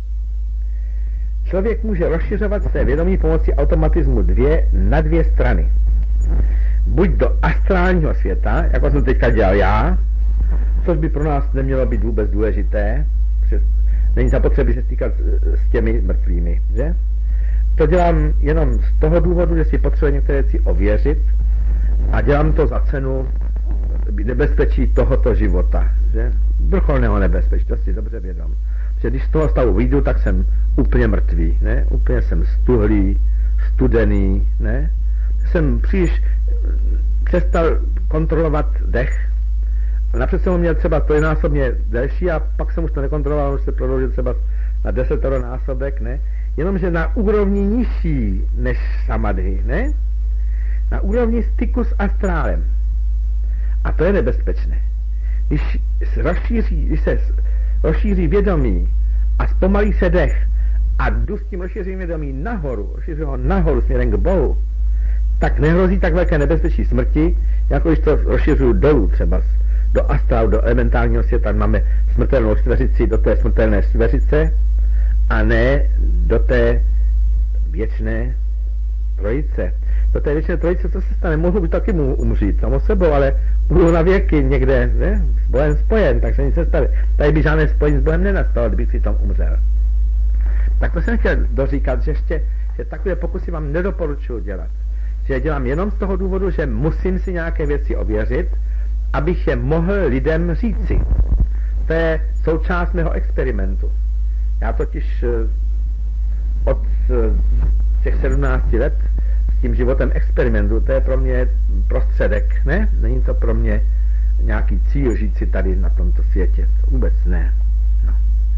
Speaker 1: člověk může rozšiřovat své vědomí pomocí automatismu 2 na 2 strany. Buď do astrálního světa, jako jsem teďka dělal já, což by pro nás nemělo být vůbec důležité, protože není zapotřebí se stýkat s těmi mrtvými, že? To dělám jenom z toho důvodu, že si potřebuji některé věci ověřit a dělám to za cenu nebezpečí tohoto života, že? Vrcholného nebezpečí, to si dobře vědom. Protože když z toho stavu vyjdu, tak jsem úplně mrtvý, ne? Úplně jsem stuhlý, studený, ne? Jsem příliš přestal kontrolovat dech. Napřed jsem ho měl třeba trojnásobně delší a pak jsem už to nekontroloval, už se prodloužil třeba na 10násobek, ne? Jenomže na úrovni nižší než samadhi, ne? Na úrovni styku s astrálem. A to je nebezpečné. Když se rozšíří vědomí a zpomalí se dech a jdu s tím rozšířením vědomí nahoru, rozšíří ho nahoru směrem k Bohu, tak nehrozí tak velké nebezpečí smrti, jako když to rozšiřuju dolů třeba do astrálu, do elementárního světa, máme smrtelnou čtveřici do té smrtelné čtveřice a ne do té věčné trojice. Do té věčné trojice, co se stane? Mohu by taky umřít samo sebou, ale budu na věky někde, ne? S Bohem spojen, takže nic se stane. Tady by žádné spojení s Bohem nenastalo, kdybych si tam umřel. Tak to jsem chtěl doříkat, že takové pokusy vám nedoporučuji dělat. Že dělám jenom z toho důvodu, že musím si nějaké věci ověřit, abych je mohl lidem říci. To je součást mého experimentu. Já totiž od těch 17 let s tím životem experimentu, to je pro mě prostředek, ne? Není to pro mě nějaký cíl žít si tady na tomto světě. Vůbec ne. No.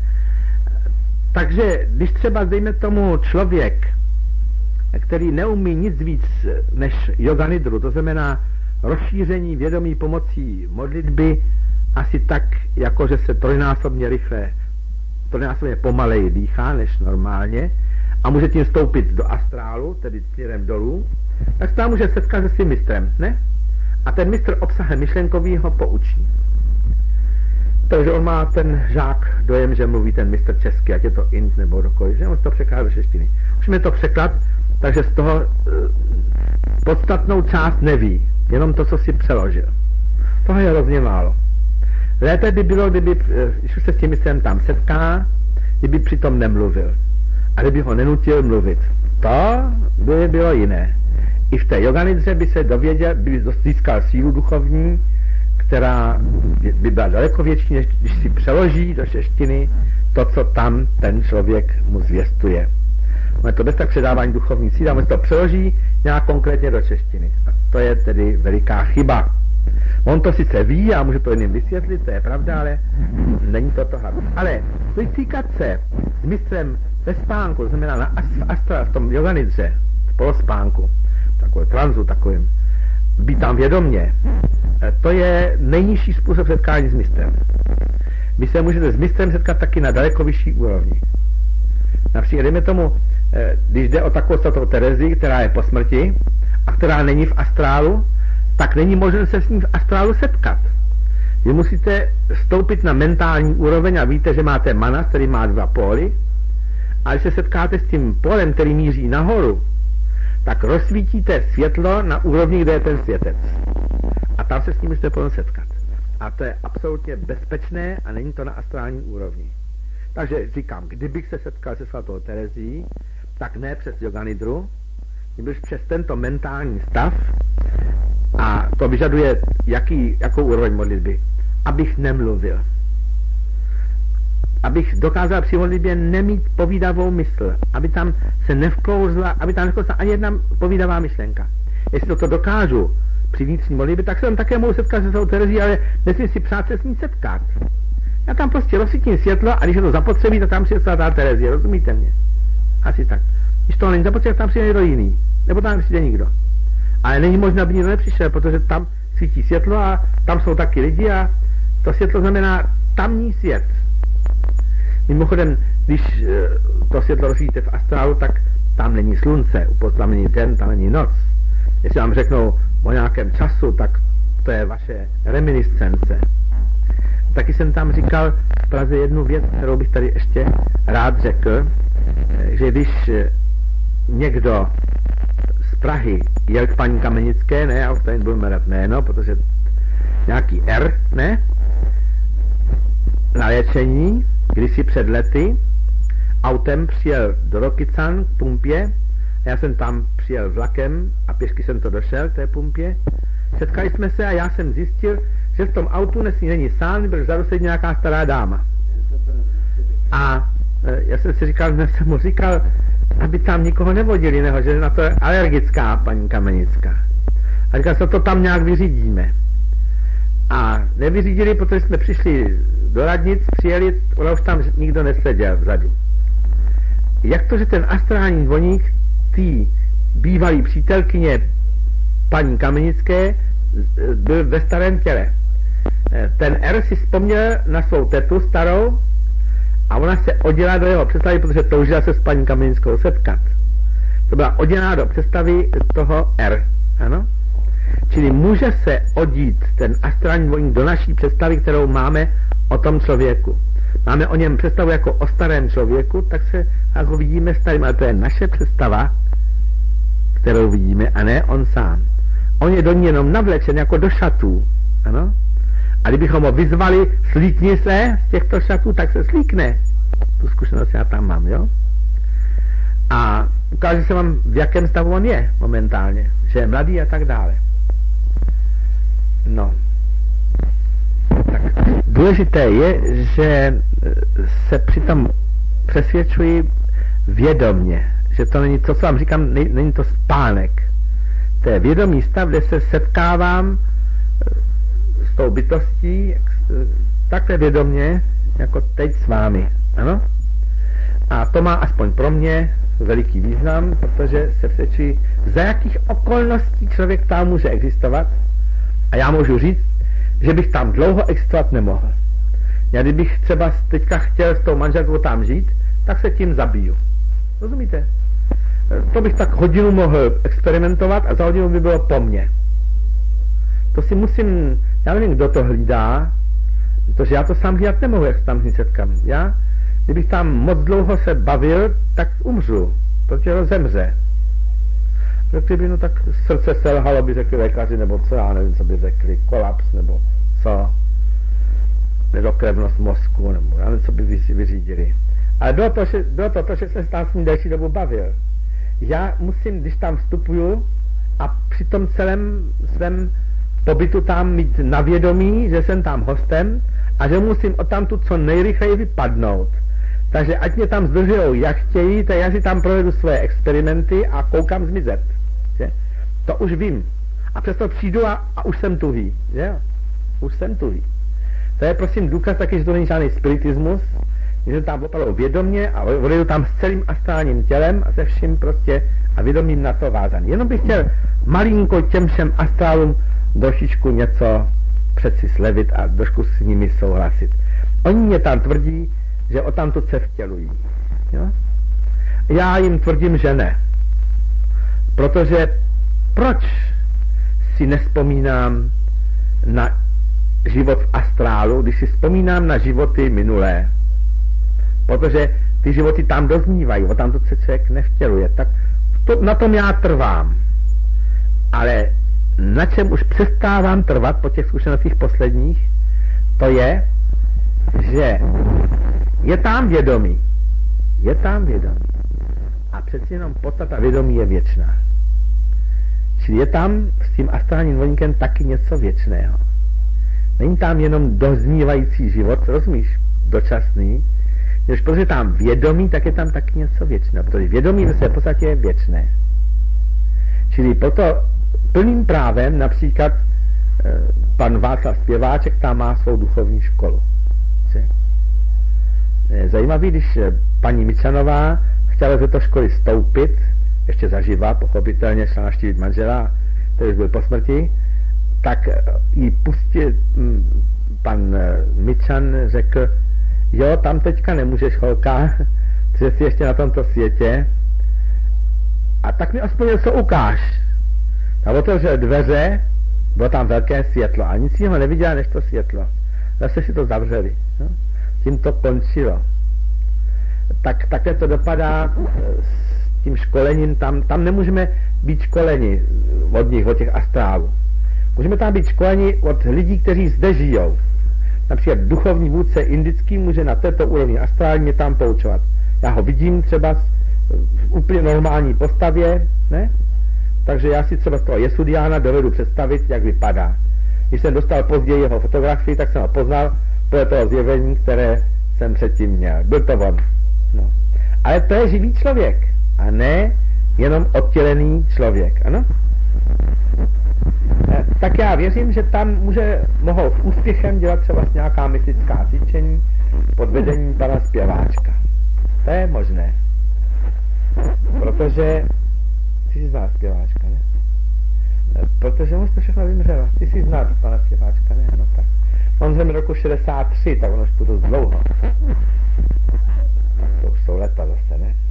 Speaker 1: Takže, když třeba, dejme tomu, člověk, který neumí nic víc než yoga nidru, to znamená rozšíření vědomí pomocí modlitby, asi tak, jako že se trojnásobně pomaleji dýchá než normálně a může tím vstoupit do astrálu, tedy směrem dolů, tak se tam může setkat se svým mistrem, ne? A ten mistr obsahem myšlenkový ho poučí. Takže on má ten žák dojem, že mluví ten mistr česky, ať je to Ind nebo kdokoliv, že on to překládá do češtiny. Už mi to překlad, takže z toho podstatnou část neví, jenom to, co si přeložil. Toho je hrozně málo. Lépe by bylo, když už se s tím mistrem tam setká, kdyby přitom nemluvil. A kdyby ho nenutil mluvit. To by bylo jiné. I v té yoganidře by se dověděl, by získal sílu duchovní, která by byla daleko větší, než když si přeloží do češtiny to, co tam ten člověk mu zvěstuje. Je to bez tak předávání duchovní síly, on to přeloží nějak konkrétně do češtiny. A to je tedy veliká chyba. On to sice ví a může to jiným vysvětlit, to je pravda, ale není to hlavní. Ale stýkat se s mistrem ve spánku, to znamená v tom yoganidře, v polospánku, takovém transu takovým, být tam vědomně, to je nejnižší způsob setkání s mistrem. Vy se můžete s mistrem setkat taky na daleko vyšší úrovni. Například, dejme tomu, když jde o takovou svatou Terezi, která je po smrti a která není v astrálu, tak není možné se s ním v astrálu setkat. Vy musíte vstoupit na mentální úroveň a víte, že máte manas, který má 2 póly, a když se setkáte s tím polem, který míří nahoru, tak rozsvítíte světlo na úrovni, kde je ten světec. A tam se s ním můžete potom setkat. A to je absolutně bezpečné a není to na astrální úrovni. Takže říkám, kdybych se setkal se svatou Terezí, tak ne přes yoganidru, nebož přes tento mentální stav, a to vyžaduje jakou úroveň modlitby, abych nemluvil. Abych dokázal při modlitbě nemít povídavou mysl, aby tam se nevklouzla, aby tam nevklouzla ani jedna povídavá myšlenka. Jestli toto dokážu při vnitřní modlitbě, tak se tam také mohu setkat se svou Terezí, ale nesmím si přát se s ní setkat. Já tam prostě rozsvítím světlo a když je to zapotřebí, tak tam přijde svatá Terezie, rozumíte mě? Asi tak. Když to není zapotřebí, tak tam přijde někdo jiný. Nebo tam přijde nikdo. Ale není možné, aby nikdo nepřišel, protože tam svítí světlo a tam jsou taky lidi a to světlo znamená tamní svět. Mimochodem, když to světlo rozsvítíte v astrálu, tak tam není slunce, tam není den, tam není noc. Jestli vám řeknou o nějakém času, tak to je vaše reminiscence. Taky jsem tam říkal v Praze jednu věc, kterou bych tady ještě rád řekl, že když někdo z Prahy jel k paní Kamenické, ne, já už tady budu jmenovat jméno, protože nějaký R, ne, na léčení, kdysi před lety, autem přijel do Rokycan k pumpě, já jsem tam přijel vlakem a pěšky jsem to došel k té pumpě, setkali jsme se a já jsem zjistil, že v tom autu není sám, protože vzadu sedí nějaká stará dáma. A já jsem si říkal, aby tam nikoho nevodili jiného, že na to je alergická paní Kamenická. A říkal jsem, to tam nějak vyřídíme. A nevyřídili, protože jsme přišli do radnic, přijeli, ona už tam nikdo neseděl vzadu. Jak to, že ten astrální voník tý bývalý přítelkyně paní Kamenické byl ve starém těle. Ten R si vzpomněl na svou tetu starou a ona se odělá do jeho představy, protože toužila se s paní Kamenickou setkat. To byla odělá do představy toho R. Ano? Čili může se odít ten astrální voník do naší představy, kterou máme o tom člověku. Máme o něm představu jako o starém člověku, tak se jako vidíme starým, ale to je naše představa, kterou vidíme, a ne on sám. On je do ní jenom navlečen jako do šatů. Ano? A kdybychom ho vyzvali, slíkni se z těchto šatů, tak se slíkne. Tu zkušenost já tam mám, jo? a ukáže se vám, v jakém stavu on je momentálně, že je mladý a tak dále. No. Tak důležité je, že se přitom přesvědčuji vědomně, že to není to, co vám říkám, není to spánek. To je vědomý stav, kde se setkávám s tou bytostí takhle vědomně, jako teď s vámi. Ano? A to má aspoň pro mě veliký význam, protože se přečí, za jakých okolností člověk tam může existovat. A já můžu říct, že bych tam dlouho existovat nemohl. Já kdybych třeba teďka chtěl s tou manželkou tam žít, tak se tím zabiju. Rozumíte? To bych tak hodinu mohl experimentovat a za hodinu by bylo po mně. To si musím, já nevím, kdo to hlídá, protože já to sám hlídat nemohu, jak se tam s ní setkám. Já, kdybych tam moc dlouho se bavil, tak umřu, protože rozemře. Řekli by, no tak srdce selhalo, by řekli lékaři, nebo co, já nevím, co by řekli, kolaps, nebo co, nedokrevnost mozku, nebo já nevím, co by vyřídili. Ale bylo to, že jsem tam s ní delší dobu bavil. Já musím, když tam vstupuju a při tom celém svém pobytu tam mít na vědomí, že jsem tam hostem a že musím odtamtud co nejrychleji vypadnout. Takže ať mě tam zdržujou, jak chtějí, tak já si tam provedu svoje experimenty a koukám zmizet. Že? To už vím. A přesto přijdu a už jsem tuhý. Že? Už jsem tuhý. To je prosím důkaz taky, že to není žádný spiritismus, že tam opravdu vědomě a odejdu tam s celým astrálním tělem a se vším prostě a vědomím na to vázaný. Jenom bych chtěl malinko těm všem astrálům trošičku něco přeci slevit a trošku s nimi souhlasit. Oni mě tam tvrdí, že o tamto se vtělují. Jo? Já jim tvrdím, že ne. Protože proč si nespomínám na život v astrálu, když si vzpomínám na životy minulé? Protože ty životy tam doznívají, o tamto se člověk nevtěluje. Tak na tom já trvám. Ale na čem už přestávám trvat po těch zkušenostích posledních, to je, že je tam vědomí. Je tam vědomí. A přeci jenom podstata vědomí je věčná. Čili je tam s tím astrálním dvojníkem taky něco věčného. Není tam jenom doznívající život, rozumíš, dočasný. Když protože tam vědomí, tak je tam taky něco věčného. Protože vědomí ve své podstatě je věčné. Čili proto plným právem například pan Václav Zpěváček tam má svou duchovní školu. Je zajímavý, když paní Mičanová chtěla ze té školy stoupit, ještě zaživa, pochopitelně šla navštívit manžela, který byl po smrti, tak jí pustil pan Mičan, řekl, jo, tam teďka nemůžeš, holka, že jsi ještě na tomto světě, a tak mi aspoň něco ukáž. A otevřel dveře, bylo tam velké světlo a nic jiného neviděla než to světlo. Zase si to zavřeli. No? Tím to končilo. Takhle to dopadá s tím školením. Tam nemůžeme být školeni od nich, od těch astrálů. Můžeme tam být školeni od lidí, kteří zde žijou. Například duchovní vůdce indický může na této úrovni astrální mě tam poučovat. Já ho vidím třeba v úplně normální postavě, ne? Takže já si třeba z toho Jesudiána dovedu představit, jak vypadá. Když jsem dostal později jeho fotografii, tak jsem ho poznal podle toho zjevení, které jsem předtím měl. Byl to on. No. Ale to je živý člověk, a ne jenom odtělený člověk. Ano? Tak já věřím, že tam mohou s úspěchem dělat třeba nějaká mystická cvičení pod vedením pana Zpěváčka. To je možné. Protože ty jsi znal Zpěváčka, ne? Protože on to všechno vymřel. Ty jsi znal pana Zpěváčka, ne? No tak. On zemřel roku 63, tak ono už to dost dlouho. To už jsou leta zase, ne?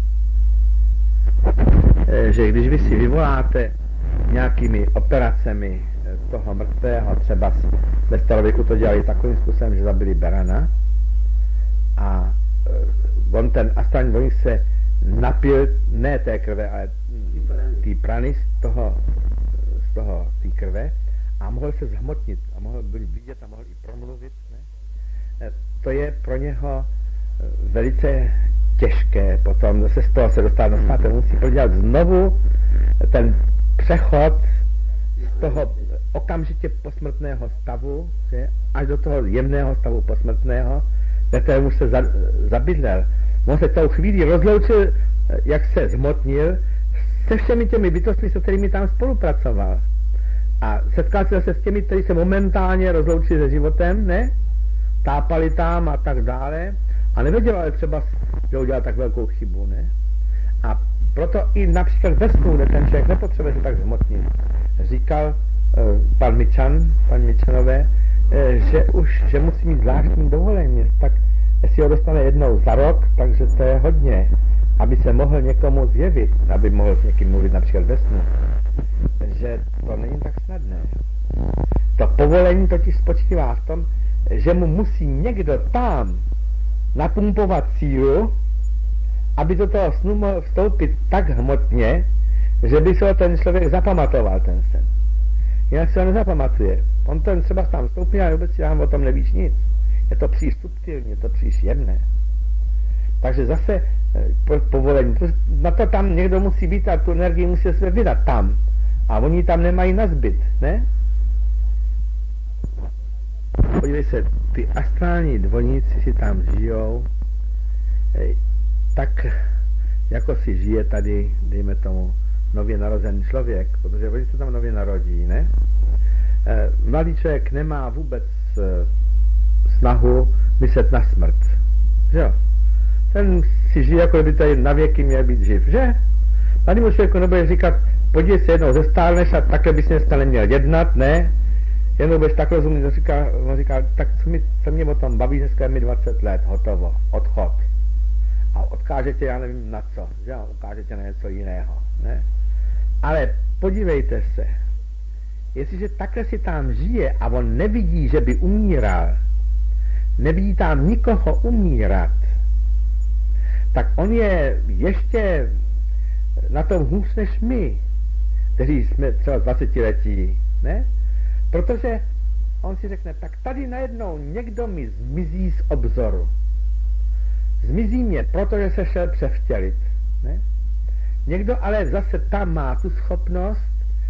Speaker 1: Že když vy si vyvoláte nějakými operacemi toho mrtvého, třeba ve starověku to dělali takovým způsobem, že zabili berana a on ten astrální vojník se napil ne té krve, ale té prany z toho té krve a mohl se zhmotnit a mohl vidět a mohl i promluvit. Ne? To je pro něho velice těžké potom zase z toho se dostat na zpátek, musí prodělat znovu ten přechod z toho okamžitě posmrtného stavu, že, až do toho jemného stavu posmrtného, ve kterému se zabydlel. On se tou chvíli rozloučil, jak se zmotnil, se všemi těmi bytostmi, se kterými tam spolupracoval. A setkal se zase s těmi, kteří se momentálně rozloučili se životem, ne? Tápali tam a tak dále. A nevěděl ale třeba, že udělal tak velkou chybu, ne? A proto i například ve snu, kde ten člověk nepotřebuje se tak zmotnit, říkal pan Mičanové, že musí mít zvláštní dovolení, tak jestli ho dostane jednou za rok, takže to je hodně, aby se mohl někomu zjevit, aby mohl s někým mluvit například ve snu. Že to není tak snadné. To povolení totiž spočívá v tom, že mu musí někdo tam napumpovat sílu, aby do toho snu mohl vstoupit tak hmotně, že by se ho ten člověk zapamatoval, ten sen. Jinak se ho nezapamatuje. On ten třeba tam vstoupí, ale vůbec já o tom nevíš nic. Je to příliš subtilní, je to příliš jemné. Takže zase povolení. Na to tam někdo musí být a tu energii musí se vydat tam. A oni tam nemají nazbyt, ne? Podívej se, ty astrální dvojníci si tam žijou tak, jako si žije tady, dejme tomu, nově narozený člověk, protože oni se tam nově narodí, ne? Mladý člověk nemá vůbec snahu myslet na smrt, že jo? Ten si žije, jako by tady na věky měl být živ, že? Mladému člověku nebude říkat, podívej se, jednou zestárneš a takhle bys dneska neměl jednat, ne? Jenom budeš tak rozumný, on říká, tak co mě o tom baví, dneska je mi 20 let, hotovo, odchod. A odkáže tě, já nevím na co, že? Ukáže tě na něco jiného, ne? Ale podívejte se, jestliže takhle si tam žije a on nevidí, že by umíral, nevidí tam nikoho umírat, tak on je ještě na tom hůř než my, kteří jsme třeba 20letí, ne? Protože on si řekne, tak tady najednou někdo mi zmizí z obzoru. Zmizí mě, protože se šel převtělit, ne? Někdo ale zase tam má tu schopnost,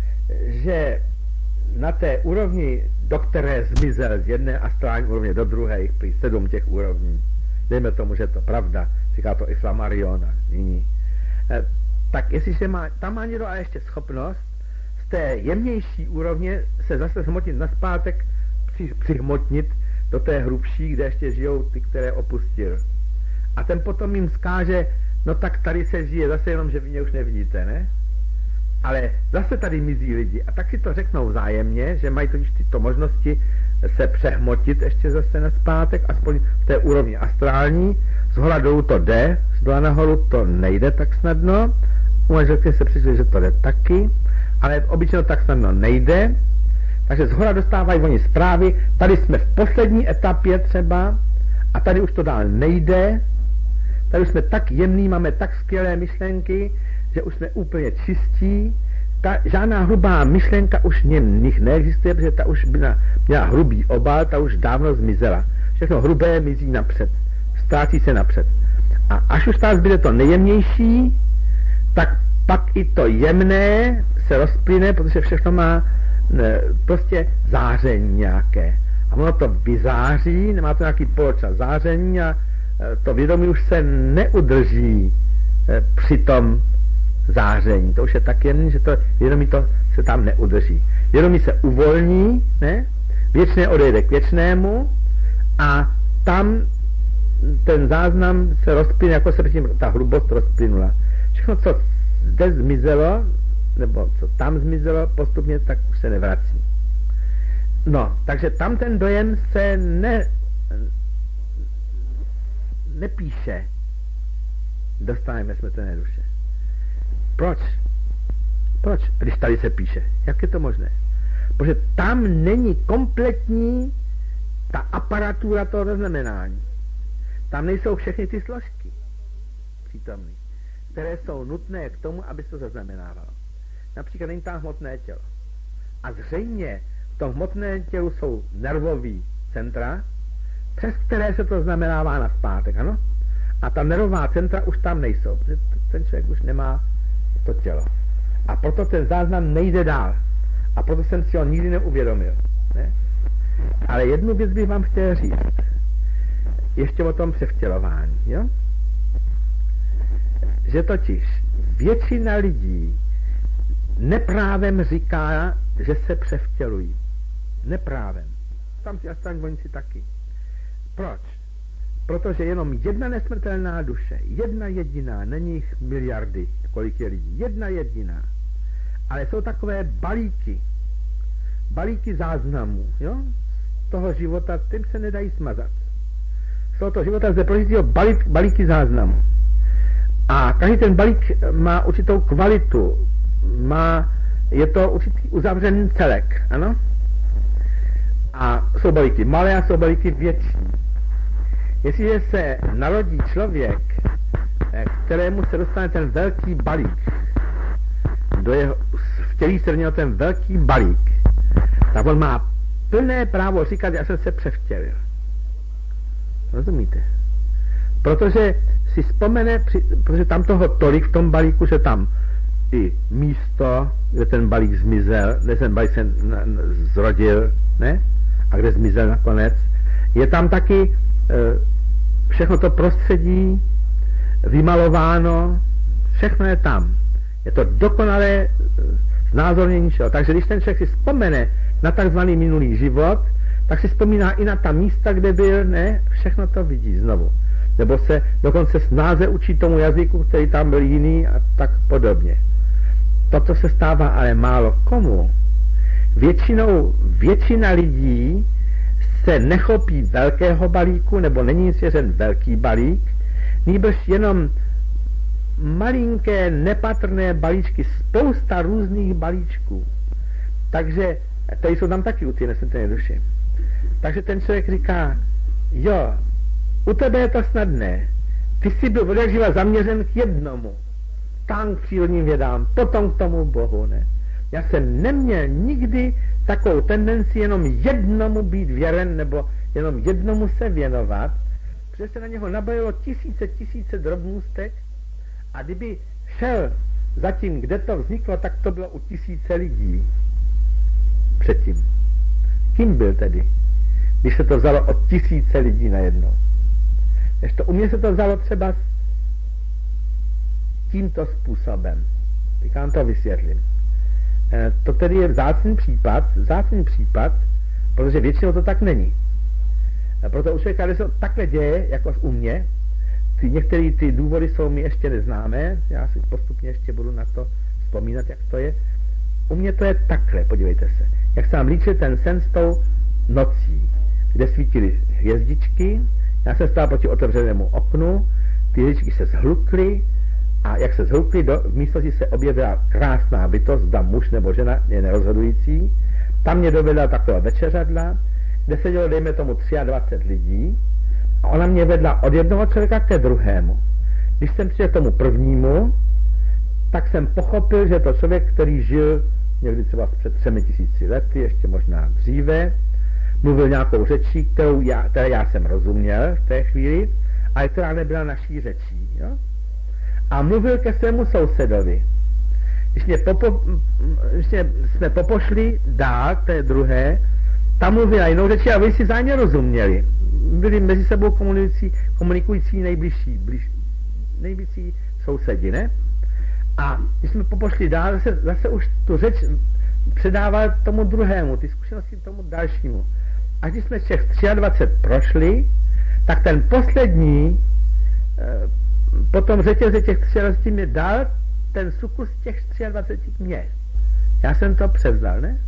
Speaker 1: že na té úrovni, do které zmizel z jedné astrální úrovně do druhé, prý 7 těch úrovní, dejme tomu, že je to pravda, říká to i Flammarion a jiní, tak jestliže tam má někdo ale ještě schopnost z té jemnější úrovně se zase zhmotit nazpátek, přihmotnit do té hrubší, kde ještě žijou ty, které opustil. A ten potom jim skáže, no tak tady se žije, zase jenom, že vy mě už nevidíte, ne? Ale zase tady mizí lidi a tak si to řeknou vzájemně, že mají totiž tyto možnosti se přehmotit ještě zase nazpátek, aspoň v té úrovni astrální. Zhora dolů to jde, z dola nahoru to nejde tak snadno. U manželky se přišli, že to jde taky, ale obyčejně tak snadno nejde. Takže zhora dostávají oni zprávy, tady jsme v poslední etapě třeba a tady už to dál nejde. Tady už jsme tak jemný, máme tak skvělé myšlenky, že už jsme úplně čistí. Žádná hrubá myšlenka už v nich neexistuje, protože ta už měla hrubý obal, ta už dávno zmizela. Všechno hrubé mizí napřed, ztrácí se napřed. A až už tam zbyde to nejjemnější, tak pak i to jemné se rozplyne, protože všechno má prostě záření nějaké. A ono to vyzáří, nemá to nějaký poločas záření a to vědomí už se neudrží při tom záření. To už je tak jen, že to vědomí to se tam neudrží. Vědomí se uvolní, ne? Věčné odejde k věčnému a tam ten záznam se rozplyne, jako se předtím ta hrubost rozplynula. Všechno, co zde zmizelo, nebo co tam zmizelo postupně, tak už se nevrací. No, takže tam ten dojem se nepíše. Dostaneme smrtelné duše. Proč? Proč? Když tady se píše. Jak je to možné? Protože tam není kompletní ta aparatura toho zaznamenání. Tam nejsou všechny ty složky přítomné, které jsou nutné k tomu, aby se to zaznamenávalo. Například není tam hmotné tělo. A zřejmě v tom hmotném tělu jsou nervový centra, přes které se to znamenává nazpátek, ano? a ta nervová centra už tam nejsou, protože ten člověk už nemá to tělo. A proto ten záznam nejde dál. A proto jsem si ho nikdy neuvědomil. Ne? Ale jednu věc bych vám chtěl říct. Ještě o tom převtělování. Jo? Že totiž většina lidí neprávem říká, že se převtělují. Neprávem. Tam si aspoň oni si taky. Proč? Protože jenom jedna nesmrtelná duše, jedna jediná, není jich miliardy, kolik je lidí, jedna jediná. Ale jsou takové balíky záznamů, jo? Z toho života, tím se nedají smazat. Z tohoto života zde prožitýho balíky záznamů. A každý ten balík má určitou kvalitu, je to určitý uzavřený celek, ano? A jsou balíky malé a jsou balíky větší. Jestliže se narodí člověk, kterému se dostane ten velký balík, vtělí se v něho ten velký balík, tak on má plné právo říkat, já jsem se převtělil. Rozumíte? Protože si vzpomene, protože tam toho tolik v tom balíku, že tam i místo, kde ten balík zmizel, kde ten balík se zrodil, ne? A kde zmizel nakonec, je tam taky všechno to prostředí vymalováno, všechno je tam. Je to dokonalé znázornění všeho. Takže když ten člověk si vzpomene na takzvaný minulý život, tak si vzpomíná i na ta místa, kde byl, ne? Všechno to vidí znovu. Nebo se dokonce snáze učí tomu jazyku, který tam byl jiný a tak podobně. Toto se stává ale málo komu. Většina lidí se nechopí velkého balíku, nebo není svěřen velký balík, nýbrž jenom malinké, nepatrné balíčky, spousta různých balíčků. Takže, tady jsou tam taky u té nesmrtelné duše. Takže ten člověk říká, jo, u tebe je to snadné, ty jsi byl odjakživa zaměřen k jednomu, tam k přírodním vědám, potom k tomu Bohu, ne? Já jsem neměl nikdy takovou tendenci jenom jednomu být věren, nebo jenom jednomu se věnovat, protože se na něho nabojilo tisíce drobnůstek a kdyby šel zatím, kde to vzniklo, tak to bylo u tisíce lidí předtím. Kým byl tedy, když se to vzalo od tisíce lidí najednou? Než to u mě se to vzalo třeba tímto způsobem. Říkám to vysvětlím. To tedy je vzácný případ, protože většinou to tak není. Proto u člověka, když se to takhle děje, jako u mě, některé ty důvody jsou mi ještě neznámé, já si postupně ještě budu na to vzpomínat, jak to je. U mě to je takhle, podívejte se. Jak jsem vám líčil ten sen s tou nocí, kde svítily hvězdičky, já jsem stál proti otevřenému oknu, ty hvězdičky se zhlukly, a jak se zhoupli, v místnosti se objevila krásná bytost, zda muž nebo žena, je nerozhodující. Tam mě dovedla taková večeřadla, kde sedělo, dejme tomu, 23 lidí a ona mě vedla od jednoho člověka ke druhému. Když jsem přišel k tomu prvnímu, tak jsem pochopil, že je to člověk, který žil někdy třeba před 3000 lety, ještě možná dříve, mluvil nějakou řečí, které já jsem rozuměl v té chvíli, ale která nebyla naší řečí. Jo? A mluvil ke svému sousedovi. Když jsme popošli dál k té druhé, tam mluvila jinou řeči a vy si zájemně rozuměli. Byli mezi sebou komunikující nejbližší sousedi, ne? A když jsme popošli dál, zase už tu řeč předával tomu druhému, ty zkušenosti tomu dalšímu. A když jsme těch 23 prošli, tak ten poslední potom řetěze těch 23 mě dal ten sukus těch 23 mě. Já jsem to převzal, ne?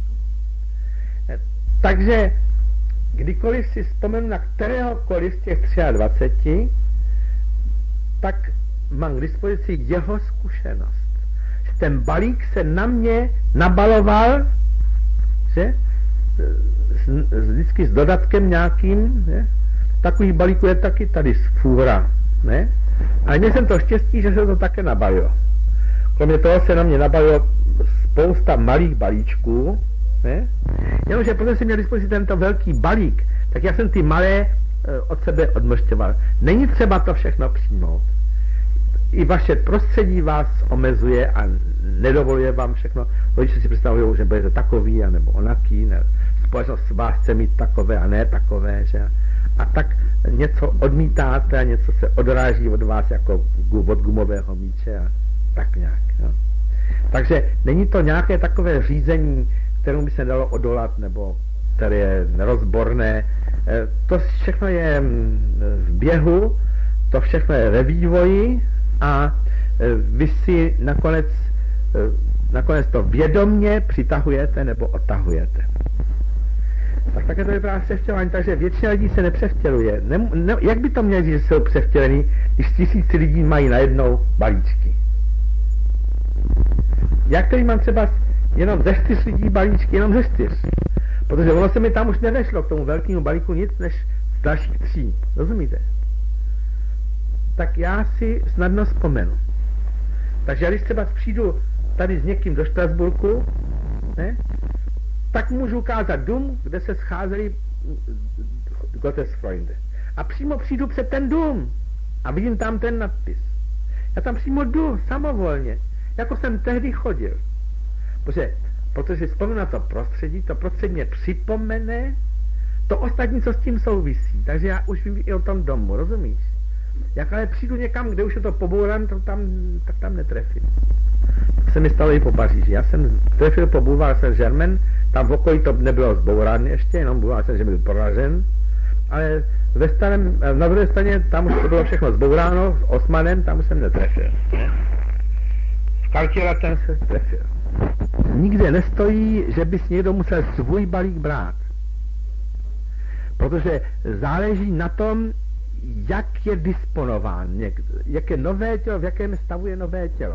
Speaker 1: Takže kdykoliv si vzpomenu na kteréhokoliv z těch 23, tak mám k dispozici jeho zkušenost. Že ten balík se na mě nabaloval, že? Vždycky s dodatkem nějakým, ne? Takový balíků je taky tady z fůra, ne? Ale měl jsem to štěstí, že se to také nabalilo. Kromě toho se na mě nabalilo spousta malých balíčků, ne? Jenomže protože jsem měl dispozici tento velký balík, tak já jsem ty malé od sebe odmlšťovat. Není třeba to všechno přijmout. I vaše prostředí vás omezuje a nedovoluje vám všechno. Rodiče si představují, že budete takový, anebo onaký, ne. Společnost vás chce mít takové a ne takové, že? A tak něco odmítáte a něco se odráží od vás jako od gumového míče a tak nějak. Jo. Takže není to nějaké takové řízení, kterému by se dalo odolat, nebo které je nerozborné. To všechno je v běhu, to všechno je ve vývoji a vy si nakonec to vědomně přitahujete nebo odtahujete. Tak také to vypadá převtělování, takže většina lidí se nepřevtěluje. Jak by to měli říct, že jsou převtělení, když 1000 lidí mají najednou balíčky? Jak tady mám třeba jenom ze 4 lidí balíčky, jenom ze 4? Protože ono se mi tam už nevešlo k tomu velkému balíku nic než z dalších 3. Rozumíte? Tak já si snadno vzpomenu. Takže když třeba přijdu tady s někým do Štrasburku, ne, tak můžu ukázat dům, kde se scházeli Gottesfreunde. A přímo přijdu před ten dům a vidím tam ten nadpis. Já tam přímo jdu, samovolně, jako jsem tehdy chodil. Protože si vzpomínám na to prostředí mě připomene to ostatní, co s tím souvisí. Takže já už vím i o tom domu, rozumíš? Jak ale přijdu někam, kde už je to pobouran, tak tam netrefím. To se mi stalo i po Paříži. Já jsem trefil po Boulevard Saint-Germain, tam v okolí to nebylo zbourán ještě, jenom Boulevard Saint-Germain byl poražen, ale na druhé straně, tam už to bylo všechno zbouráno, s Osmanem, tam už jsem netrefil. V Cartier ten se trefil. Nikde nestojí, že bys někdo musel svůj balík brát. Protože záleží na tom, jak je disponován, jak je nové tělo, v jakém stavu je nové tělo.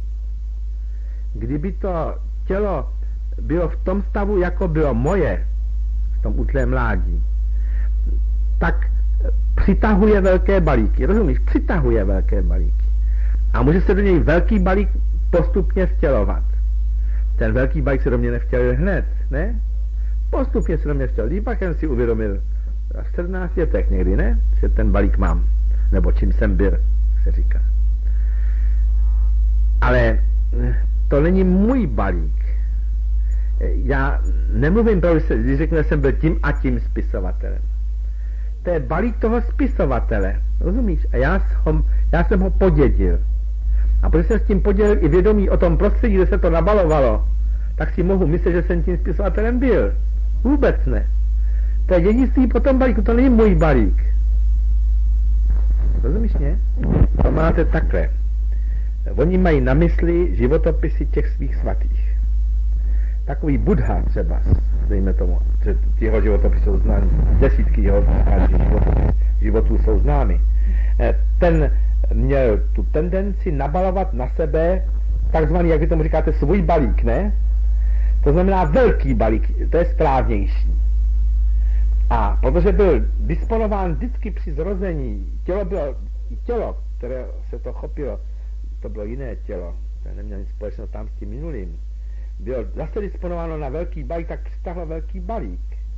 Speaker 1: Kdyby to tělo bylo v tom stavu, jako bylo moje, v tom útlém mládí, tak přitahuje velké balíky, rozumíš? Přitahuje velké balíky. A může se do něj velký balík postupně vtělovat. Ten velký balík se do mě nevtělil hned, ne? Postupně se do mě vtělil. Pak jsem si uvědomil, v 17 letech někdy, ne? Že ten balík mám. Nebo čím jsem byl, se říká. Ale to není můj balík. Já nemluvím pravdu, když řeknu, že jsem byl tím a tím spisovatelem. To je balík toho spisovatele. Rozumíš? A já jsem ho podědil. A protože jsem s tím podělil i vědomí o tom prostředí, kde se to nabalovalo, tak si mohu myslet, že jsem tím spisovatelem byl. Vůbec ne. To je dědictví po tom balíku, to není můj balík. Rozumíš mě? To máte takhle. Oni mají na mysli životopisy těch svých svatých. Takový Buddha třeba, dejme tomu, že jeho životopisy jsou známy, desítky jeho životů jsou známy. Ten měl tu tendenci nabalovat na sebe takzvaný, jak vy tomu říkáte, svůj balík, ne? To znamená velký balík, to je správnější. A protože byl disponován vždycky při zrození, tělo, které se to chopilo, to bylo jiné tělo, to nemělo nic společného tam s tím minulým, bylo zase disponováno na velký balík, tak přitahlo velký balík.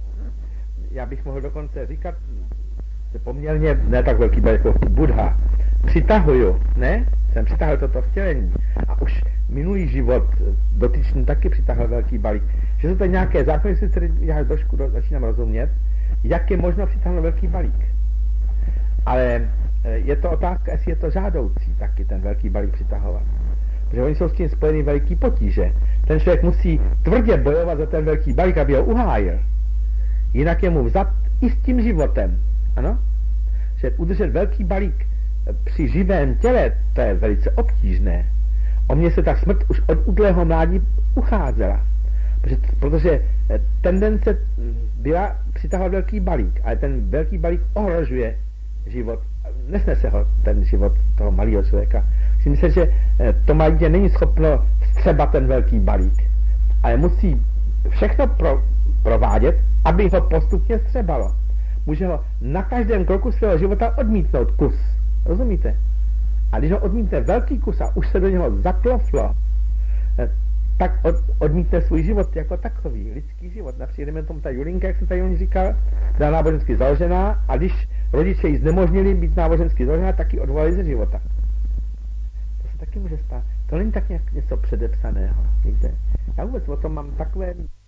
Speaker 1: Já bych mohl dokonce říkat, že poměrně, ne tak velký balík jako Buddha, přitahuju, ne? Jsem přitahl toto vtělení. A už minulý život dotyčný taky přitahl velký balík. Že jsou to nějaké zákony, které já trošku začínám rozumět, jak je možno přitáhnout velký balík. Ale je to otázka, jestli je to žádoucí taky ten velký balík přitahovat. Protože oni jsou s tím spojený veliký potíže. Ten člověk musí tvrdě bojovat za ten velký balík, aby ho uhájil. Jinak je mu vzat i s tím životem. Ano? Že udržet velký balík při živém těle, to je velice obtížné. O mě se ta smrt už od útlého mládí ucházela. Protože tendence byla přitahovat velký balík, ale ten velký balík ohrožuje život. Nesnese ho ten život toho malého člověka. Si myslím, že to malé dítě není schopno vstřebat ten velký balík, ale musí všechno provádět, aby ho postupně vstřebalo. Může ho na každém kroku svého života odmítnout kus. Rozumíte? A když ho odmítne velký kus a už se do něho zakloflo, tak odmítne svůj život jako takový, lidský život. Například tomu ta Julinka, jak jsem tady on říkal, byla nábožensky založená a když rodiče jí znemožnili být nábožensky založená, tak ji odvolali ze života. To se taky může stát. To není tak nějak něco předepsaného. Víte? Já vůbec o tom mám takové